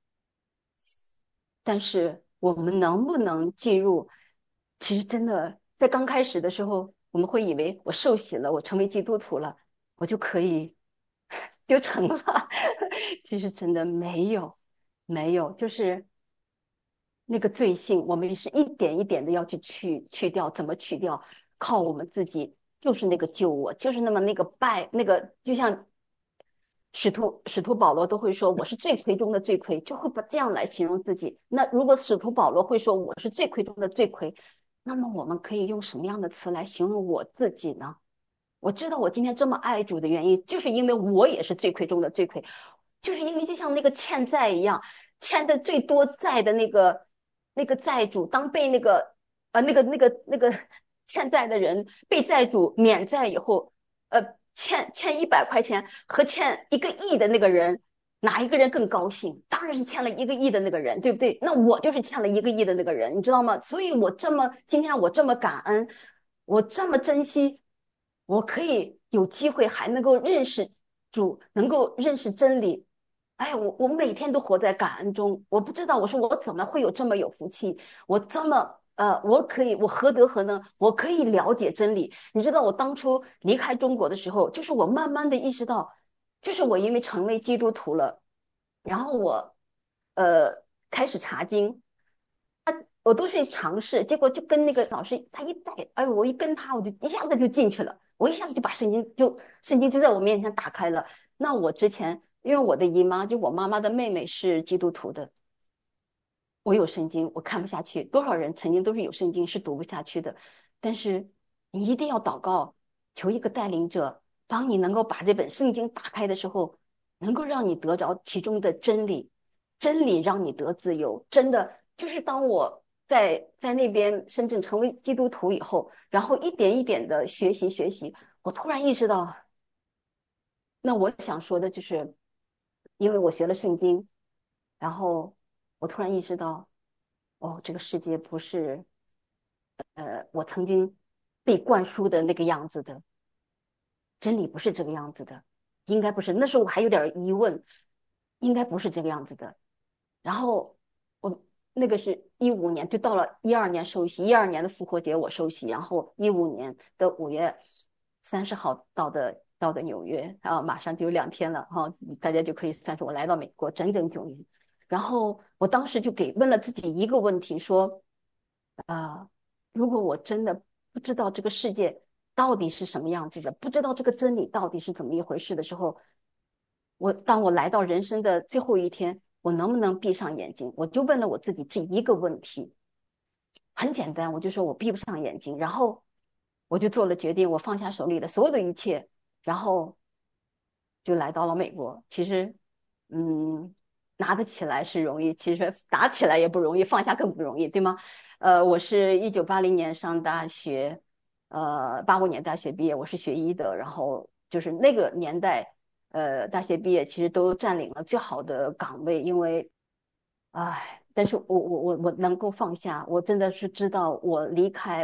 但是我们能不能进入？其实真的在刚开始的时候，我们会以为我受洗了，我成为基督徒了，我就可以就成了。其实真的没有，没有，就是那个罪性，我们是一点一点的要去掉，怎么去掉？靠我们自己，就是那个救我，就是那个拜那个，就像使徒保罗都会说我是罪魁中的罪魁，就会把这样来形容自己。那如果使徒保罗会说我是罪魁中的罪魁，那么我们可以用什么样的词来形容我自己呢？我知道我今天这么爱主的原因，就是因为我也是罪魁中的罪魁，就是因为就像那个欠债一样，欠的最多债的那个债主，当被那个欠债的人被债主免债以后，欠100块钱和欠1个亿的那个人，哪一个人更高兴？当然是欠了1个亿的那个人，对不对？那我就是欠了1个亿的那个人，你知道吗？所以今天我这么感恩，我这么珍惜，我可以有机会还能够认识主，能够认识真理。哎，我每天都活在感恩中。我不知道，我说我怎么会有这么有福气？我这么我何德何能？我可以了解真理。你知道，我当初离开中国的时候，就是我慢慢的意识到，就是我因为成为基督徒了，然后我开始查经，我都去尝试，结果就跟那个老师他一带，哎，我一跟他，我就一下子就进去了，我一下子就把圣经就在我面前打开了。那我之前因为我的姨妈就我妈妈的妹妹是基督徒的，我有圣经，我看不下去。多少人曾经都是有圣经是读不下去的，但是你一定要祷告，求一个带领者，当你能够把这本圣经打开的时候，能够让你得着其中的真理，真理让你得自由。真的就是当我在那边深圳成为基督徒以后，然后一点一点的学习，我突然意识到，那我想说的就是，因为我学了圣经，然后我突然意识到，哦，这个世界不是我曾经被灌输的那个样子的，真理不是这个样子的，应该不是。那时候我还有点疑问，应该不是这个样子的。然后我那个是15年，就到了12年受洗，12年的复活节我受洗，然后15年的5月30号到的纽约，啊，马上就有2天了哈，大家就可以算是我来到美国整整9年。然后我当时就问了自己一个问题，说如果我真的不知道这个世界到底是什么样子的，不知道这个真理到底是怎么一回事的时候，当我来到人生的最后一天，我能不能闭上眼睛？我就问了我自己这一个问题，很简单，我就说我闭不上眼睛，然后我就做了决定，我放下手里的所有的一切，然后就来到了美国。其实，嗯，拿得起来是容易，其实打起来也不容易，放下更不容易，对吗？我是1980年上大学，85年大学毕业，我是学医的，然后就是那个年代，大学毕业其实都占领了最好的岗位，因为唉，但是我能够放下，我真的是知道我离开，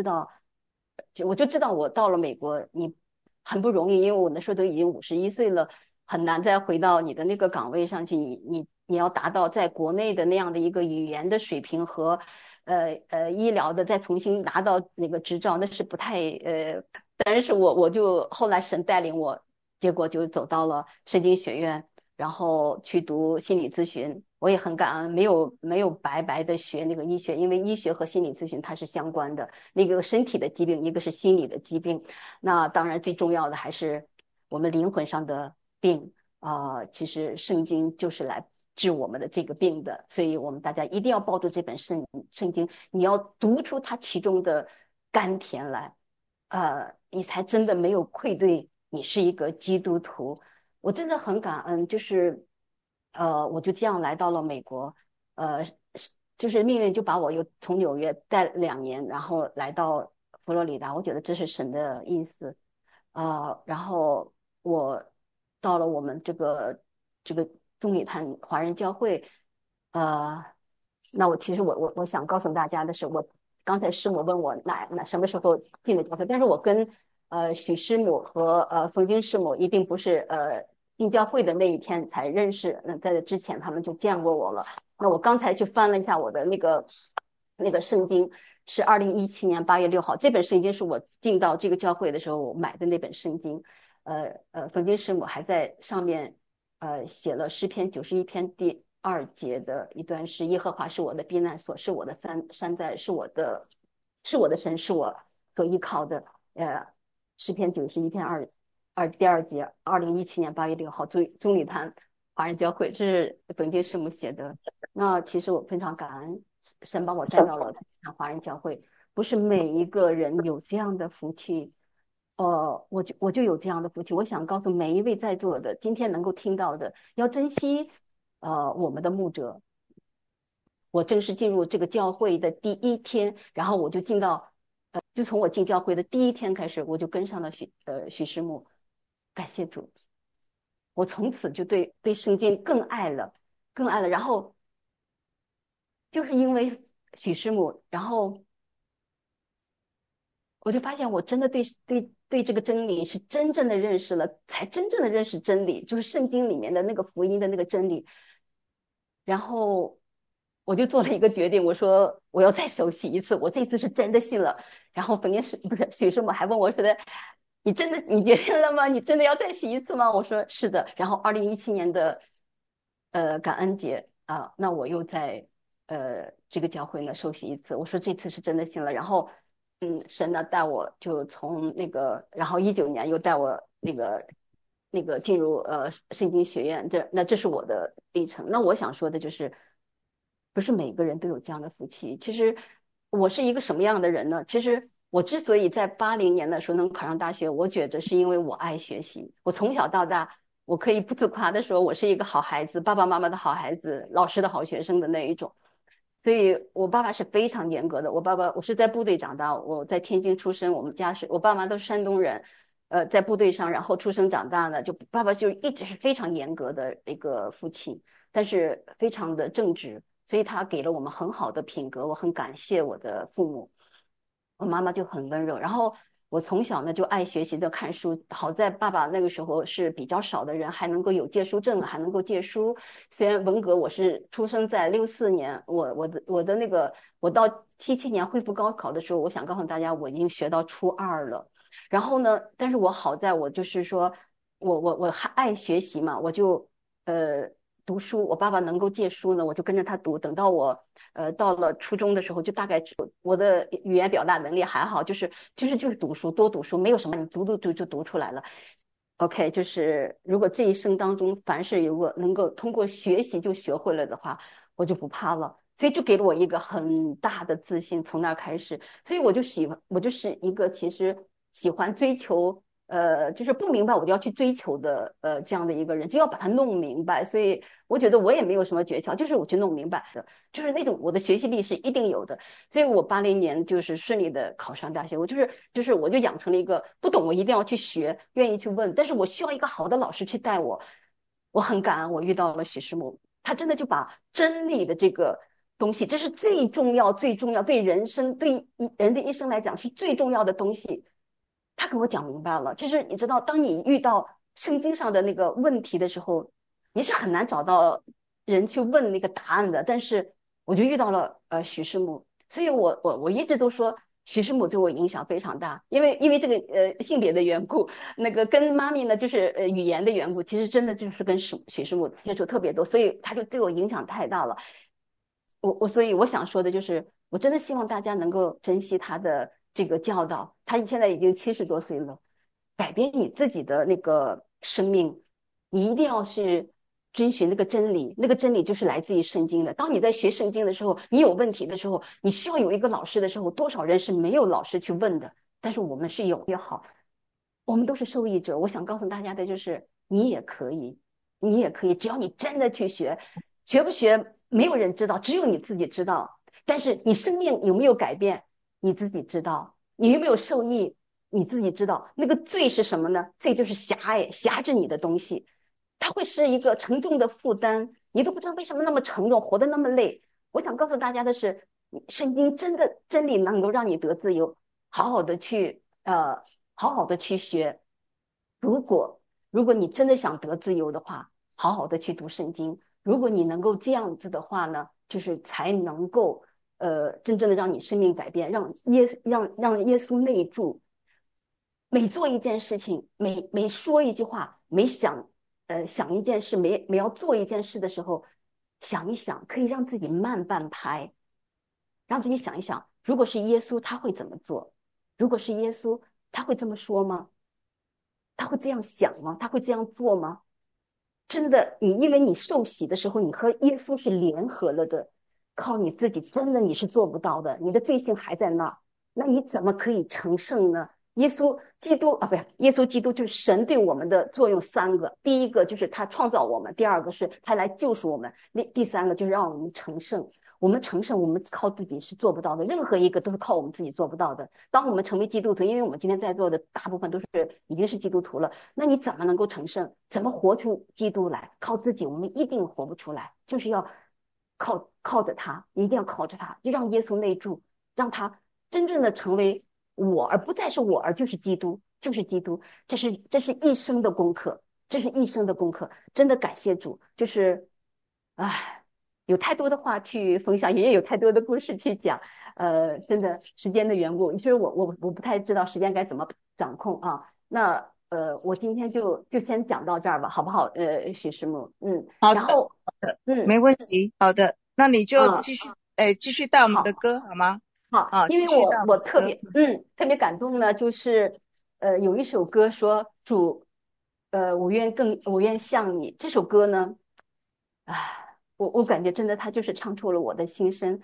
我就知道我到了美国，你很不容易，因为我那时候都已经51岁了，很难再回到你的那个岗位上去，你要达到在国内的那样的一个语言的水平和医疗的再重新拿到那个执照，那是不太但是我就后来神带领我，结果就走到了圣经学院。然后去读心理咨询，我也很感恩，没有白白的学那个医学，因为医学和心理咨询它是相关的，那个身体的疾病，一个是心理的疾病，那当然最重要的还是我们灵魂上的病其实圣经就是来治我们的这个病的，所以我们大家一定要抱住这本圣经，你要读出它其中的甘甜来，你才真的没有愧对你是一个基督徒。我真的很感恩，就是我就这样来到了美国，就是命运就把我又从纽约带2年，然后来到佛罗里达，我觉得这是神的意思，然后我到了我们这个东里滩华人教会，呃，那其实我想告诉大家的是，我刚才师母问我什么时候进的教会，但是我跟许师母和冯军师母一定不是进教会的那一天才认识，在这之前他们就见过我了。那我刚才去翻了一下我的那个圣经，是2017年8月6号，这本圣经是我进到这个教会的时候我买的那本圣经。冯军师母还在上面写了诗篇91篇第2节的一段诗：耶和华是我的避难所，是我的山寨，是我的神，是我所依靠的。诗篇91篇第2节，2017年8月6号，棕榈滩华人教会，这是本地师母写的。那其实我非常感恩神帮我带到了华人教会，不是每一个人有这样的福气。我就有这样的福气。我想告诉每一位在座的，今天能够听到的，要珍惜我们的牧者。我正式进入这个教会的第一天，然后我就就从我进教会的第一天开始，我就跟上了许师母。感谢主，我从此就对圣经更爱了。然后就是因为许师母，然后我就发现我真的对这个真理是真正的认识了，才真正的认识真理，就是圣经里面的那个福音的那个真理。然后我就做了一个决定，我说我要再受洗一次，我这次是真的信了。然后不是许师母还问我说的，你决定了吗？你真的要再洗一次吗？我说是的。然后2017年的感恩节啊，那我又在这个教会呢受洗一次，我说这次是真的信了。然后神呢带我就从那个，然后19年又带我那个进入圣经学院，这是我的历程。那我想说的就是，不是每个人都有这样的福气。其实我是一个什么样的人呢？其实我之所以在80年的时候能考上大学，我觉得是因为我爱学习。我从小到大，我可以不自夸的说，我是一个好孩子，爸爸妈妈的好孩子，老师的好学生的那一种。所以我爸爸是非常严格的。我是在部队长大，我在天津出生，我爸妈都是山东人，在部队上，然后出生长大的，就爸爸就一直是非常严格的一个父亲，但是非常的正直，所以他给了我们很好的品格，我很感谢我的父母。我妈妈就很温柔，然后我从小呢就爱学习的看书，好在爸爸那个时候是比较少的人还能够有借书证，还能够借书。虽然文革我是出生在64年，我到77年恢复高考的时候，我想告诉大家我已经学到初2了。然后呢，但是我好在我就是说我还爱学习嘛，我就读书，我爸爸能够借书呢，我就跟着他读。等到我到了初中的时候，就大概我的语言表达能力还好，就是读书，多读书，没有什么，你读就读出来了。OK，就是如果这一生当中凡是如果能够通过学习就学会了的话，我就不怕了。所以就给了我一个很大的自信，从那儿开始，所以我就是一个其实喜欢追求。就是不明白我就要去追求的，这样的一个人，就要把它弄明白。所以我觉得我也没有什么诀窍，就是我去弄明白的，就是那种我的学习力是一定有的。所以我80年就是顺利的考上大学，我就养成了一个不懂我一定要去学，愿意去问，但是我需要一个好的老师去带我。我很感恩我遇到了许师母，他真的就把真理的这个东西，这是最重要最重要，对人生对人的一生来讲是最重要的东西。他给我讲明白了。其实你知道，当你遇到圣经上的那个问题的时候，你是很难找到人去问那个答案的。但是我就遇到了许师母，所以我一直都说许师母对我影响非常大，因为这个性别的缘故，那个跟妈咪呢就是语言的缘故，其实真的就是跟许师母接触特别多，所以他就对我影响太大了。所以我想说的就是，我真的希望大家能够珍惜他的这个教导。他现在已经70多岁了，改变你自己的那个生命，你一定要去遵循那个真理。那个真理就是来自于圣经的。当你在学圣经的时候，你有问题的时候，你需要有一个老师的时候，多少人是没有老师去问的？但是我们是有也好，我们都是受益者。我想告诉大家的就是，你也可以，你也可以，只要你真的去学。学不学没有人知道，只有你自己知道。但是你生命有没有改变，你自己知道。你有没有受益，你自己知道。那个罪是什么呢？罪就是狭隘，辖制你的东西，它会是一个沉重的负担，你都不知道为什么那么沉重，活得那么累。我想告诉大家的是， 圣经真的真理能够让你得自由，好好的去好好的去学。如果你真的想得自由的话，好好的去读圣经。如果你能够这样子的话呢，就是才能够真正的让你生命改变，让耶稣内住。每做一件事情，每说一句话，每想一件事，每要做一件事的时候，想一想，可以让自己慢半拍，让自己想一想，如果是耶稣，他会怎么做？如果是耶稣，他会这么说吗？他会这样想吗？他会这样做吗？真的，因为你受洗的时候，你和耶稣是联合了的，靠你自己真的你是做不到的，你的罪性还在那儿，那你怎么可以成圣呢？耶稣基督啊，不是耶稣基督，就是神对我们的作用三个，第一个就是他创造我们，第二个是他来救赎我们，第三个就是让我们成圣。我们成圣，我们靠自己是做不到的，任何一个都是靠我们自己做不到的。当我们成为基督徒，因为我们今天在座的大部分都是已经是基督徒了，那你怎么能够成圣？怎么活出基督来？靠自己，我们一定活不出来，就是要靠着他，一定要靠着他，就让耶稣内住，让他真正的成为我，而不再是我，而就是基督，就是基督。这是一生的功课，这是一生的功课。真的感谢主，就是唉。有太多的话去分享，也有太多的故事去讲。真的时间的缘故，其实我不太知道时间该怎么掌控啊。那我今天就先讲到这儿吧，好不好？许师母， 好的， 然后好的，没问题。好的，那你就继续带我们的歌好吗？ 好，因为我特别感动呢，就是有一首歌说主，我愿像你。这首歌呢，唉。我感觉真的，他就是唱出了我的心声。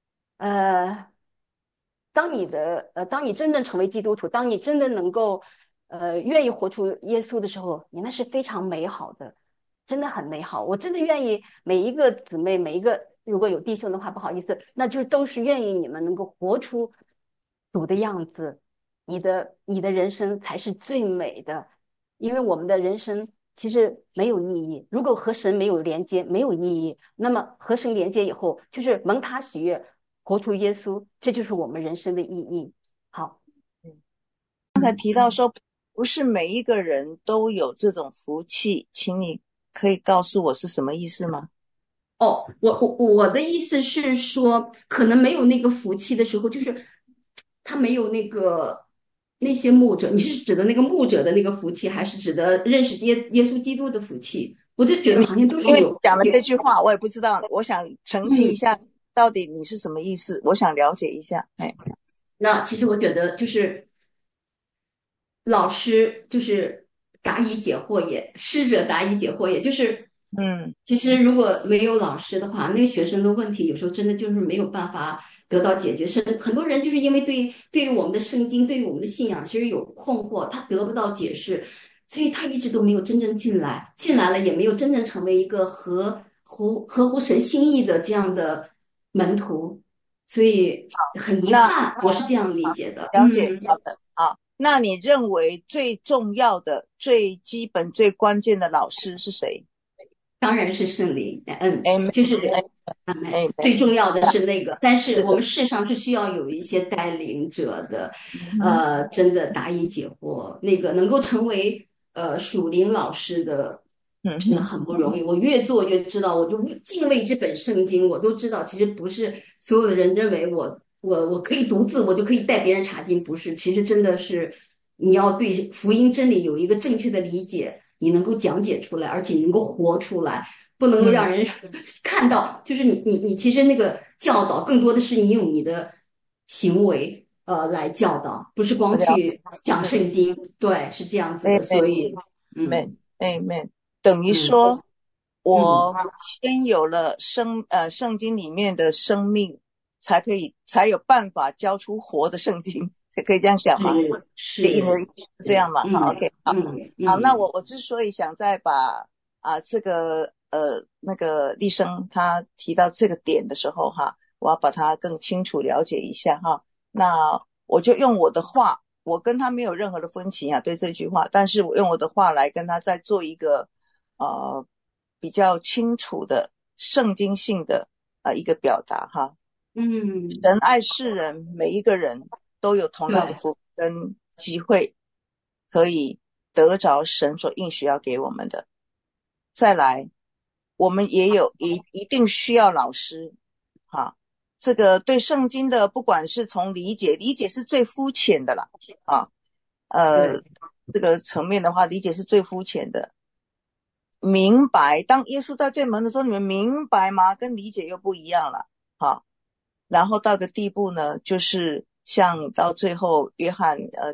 当你真正成为基督徒，当你真的能够愿意活出耶稣的时候，你那是非常美好的，真的很美好。我真的愿意每一个姊妹，每一个如果有弟兄的话，不好意思，那就都是愿意你们能够活出主的样子，你的人生才是最美的。因为我们的人生其实没有意义，如果和神没有连接，没有意义。那么和神连接以后，就是蒙他喜悦，活出耶稣，这就是我们人生的意义。好， 刚才提到说，不是每一个人都有这种福气，请你可以告诉我是什么意思吗？ 哦，我的意思是说，可能没有那个福气的时候，就是他没有那些牧者。你是指的那个牧者的那个福气，还是指的认识耶稣基督的福气？我就觉得好像都是因为讲了这句话，我也不知道，我想澄清一下，到底你是什么意思？我想了解一下。 那其实我觉得就是老师就是答疑解惑也，师者答疑解惑也，就是其实如果没有老师的话，那个学生的问题有时候真的就是没有办法得到解决。是很多人就是因为对于我们的圣经，对于我们的信仰，其实有困惑，他得不到解释，所以他一直都没有真正进来，进来了也没有真正成为一个合乎神心意的这样的门徒，所以很遗憾，我是这样理解的。 了解，好的，好。那你认为最重要的、最基本、最关键的老师是谁？ 当然是圣灵，就是最重要的是那个。但是我们世上是需要有一些带领者的，真的答疑解惑，那个能够成为属灵老师的，真的很不容易。我越做越知道，我就敬畏这本圣经，我都知道，其实不是所有的人认为我可以读字，我就可以带别人查经，不是。其实真的是你要对福音真理有一个正确的理解。你能够讲解出来，而且你能够活出来，不能够让人看到。就是你其实那个教导更多的是你用你的行为来教导，不是光去讲圣经。对，是这样子的。所以 ，Amen，等于说，我先有了圣经里面的生命，才有办法教出活的圣经。可以这样讲吗？ 是这样嘛？好 ，OK， 好，那我之所以想再把这个那个立生他提到这个点的时候哈，我要把它更清楚了解一下哈。那我就用我的话，我跟他没有任何的分歧啊，对这句话，但是我用我的话来跟他再做一个比较清楚的圣经性的一个表达哈。 神爱世人，每一个人都有同样的对， 福跟机会，可以得着神所应许要给我们的。再来，我们也有一定需要老师，哈，这个对圣经的，不管是从理解是最肤浅的啦，啊， 对， 这个层面的话，理解是最肤浅的。明白，当耶稣在对门的时候，你们明白吗？跟理解又不一样了，好。然后到个地步呢，就是像到最后，约翰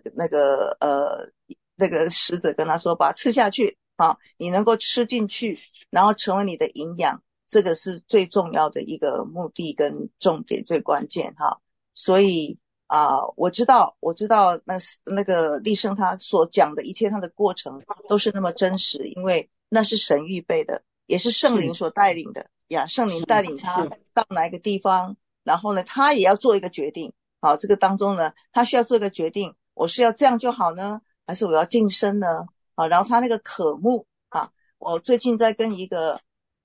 那个使者跟他说，把它吃下去啊，你能够吃进去，然后成为你的营养，这个是最重要的一个目的跟重点，最关键哈。所以我知道那个立生他所讲的一切，他的过程都是那么真实，因为那是神预备的，也是圣灵所带领的呀，圣灵带领他到哪一个地方。然后呢，他也要做一个决定。好，这个当中呢，他需要做一个决定，我是要这样就好呢，还是我要晋升呢？好，然后他那个渴慕啊，我最近在跟一个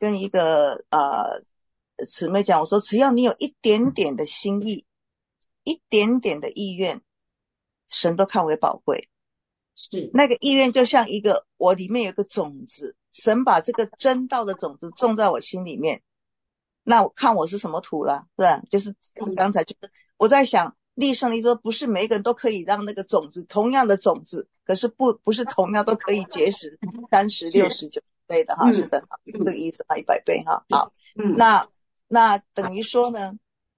姊妹讲，我说只要你有一点点的心意，一点点的意愿，神都看为宝贵。 是， 那个意愿就像一个，我里面有个种子，神把这个真道的种子种在我心里面。那我看我是什么土了，是吧？就是刚才就是我在想，立胜利说不是每一个人都可以让那个种子同样的种子，可是不是同样都可以结实30、60、90倍的哈，是的，这个意思啊，100倍哈。好，那等于说呢，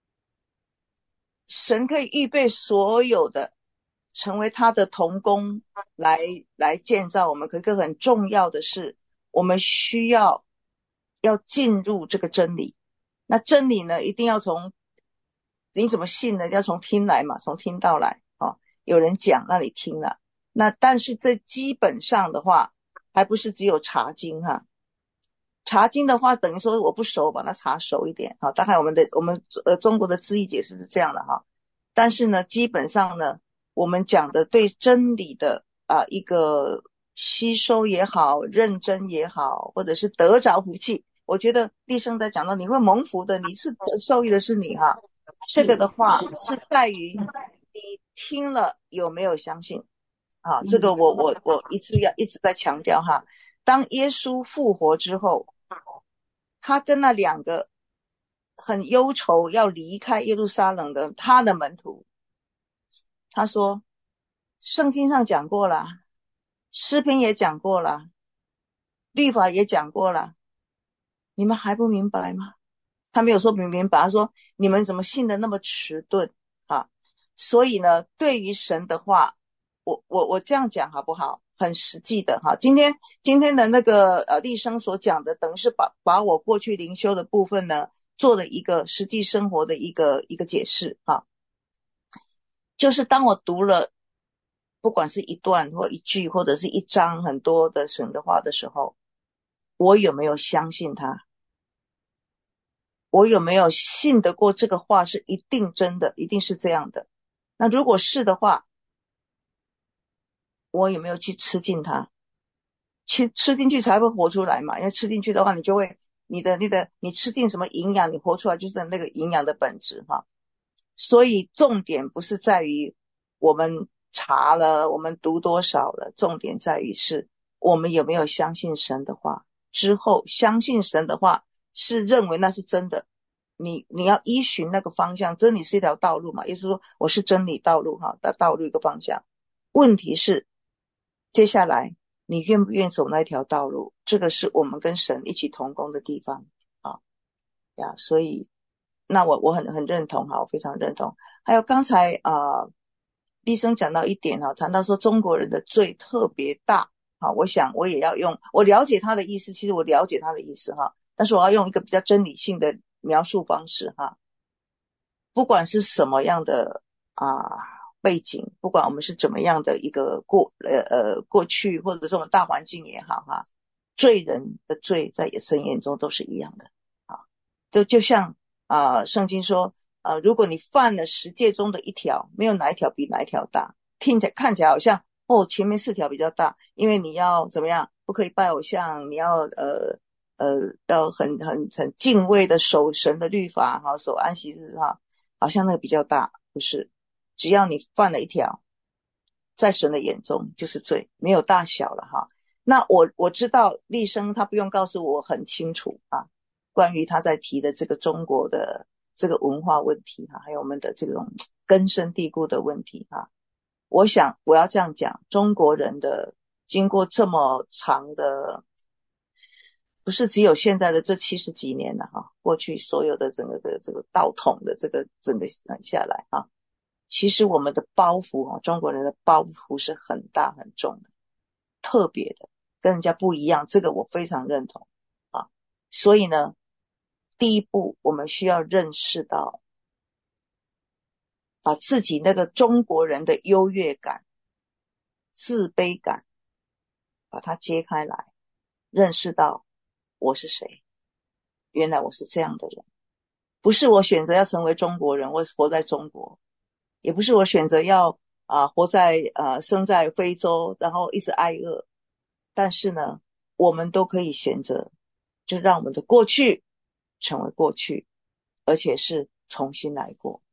神可以预备所有的，成为他的同工来建造我们。可一个很重要的是，我们需要进入这个真理。那真理呢，一定要从你怎么信呢？要从听来嘛，从听到来哦。有人讲，那你听了。那但是这基本上的话，还不是只有查经哈。查经的话，等于说我不熟，把它查熟一点啊。大概我们中国的字义解释是这样的哈。但是呢，基本上呢，我们讲的对真理的一个吸收也好，认真也好，或者是得着福气。我觉得立生在讲到你会蒙福的，你是受益的是你哈。这个的话是在于你听了有没有相信啊？这个我一直在强调哈。当耶稣复活之后，他跟那2个很忧愁要离开耶路撒冷的他的门徒，他说：圣经上讲过了，诗篇也讲过了，律法也讲过了，你们还不明白吗？他没有说明白，他说你们怎么信得那么迟钝啊？所以呢，对于神的话，我这样讲好不好？很实际的哈。今天的那个立生所讲的，等于是把我过去灵修的部分呢，做了一个实际生活的一个解释哈。就是当我读了，不管是一段或一句，或者是一章很多的神的话的时候，我有没有相信他？我有没有信得过这个话是一定真的，一定是这样的？那如果是的话，我有没有去吃进它？吃进去才会活出来嘛，因为吃进去的话，你就会你吃进什么营养，你活出来就是那个营养的本质哈。所以重点不是在于我们查了，我们读多少了，重点在于是我们有没有相信神的话。之后相信神的话是认为那是真的，你要依循那个方向，真理是一条道路嘛，也就是说我是真理道路哈，道路一个方向。问题是接下来你愿不愿意走那条道路，这个是我们跟神一起同工的地方啊呀。所以那我很认同哈，我非常认同。还有刚才立生讲到一点哈，谈到说中国人的罪特别大。好，我想我也要用，我了解他的意思，其实我了解他的意思哈，但是我要用一个比较真理性的描述方式哈。不管是什么样的背景，不管我们是怎么样的一个过去，或者这种大环境也好哈，罪人的罪在神眼中都是一样的啊。就像圣经说如果你犯了10诫中的一条，没有哪一条比哪一条大，看起来好像前面4条比较大，因为你要怎么样，不可以拜偶像，你要要很敬畏的守神的律法哈，守安息日哈， 好像那个比较大，不是，只要你犯了一条，在神的眼中就是罪，没有大小了哈。那我知道立生他不用告诉我很清楚啊，关于他在提的这个中国的这个文化问题哈，还有我们的这种根深蒂固的问题哈。我想我要这样讲，中国人的经过这么长的，不是只有现在的这70几年了哈，过去所有的整个的这个道统的这个整个下来哈，其实我们的包袱中国人的包袱是很大很重的，特别的，跟人家不一样，这个我非常认同啊。所以呢，第一步我们需要认识到，把自己那个中国人的优越感、自卑感，把它揭开来，认识到我是谁，原来我是这样的人，不是我选择要成为中国人，我活在中国，也不是我选择要活在生在非洲，然后一直挨饿。但是呢，我们都可以选择，就让我们的过去成为过去，而且是重新来过。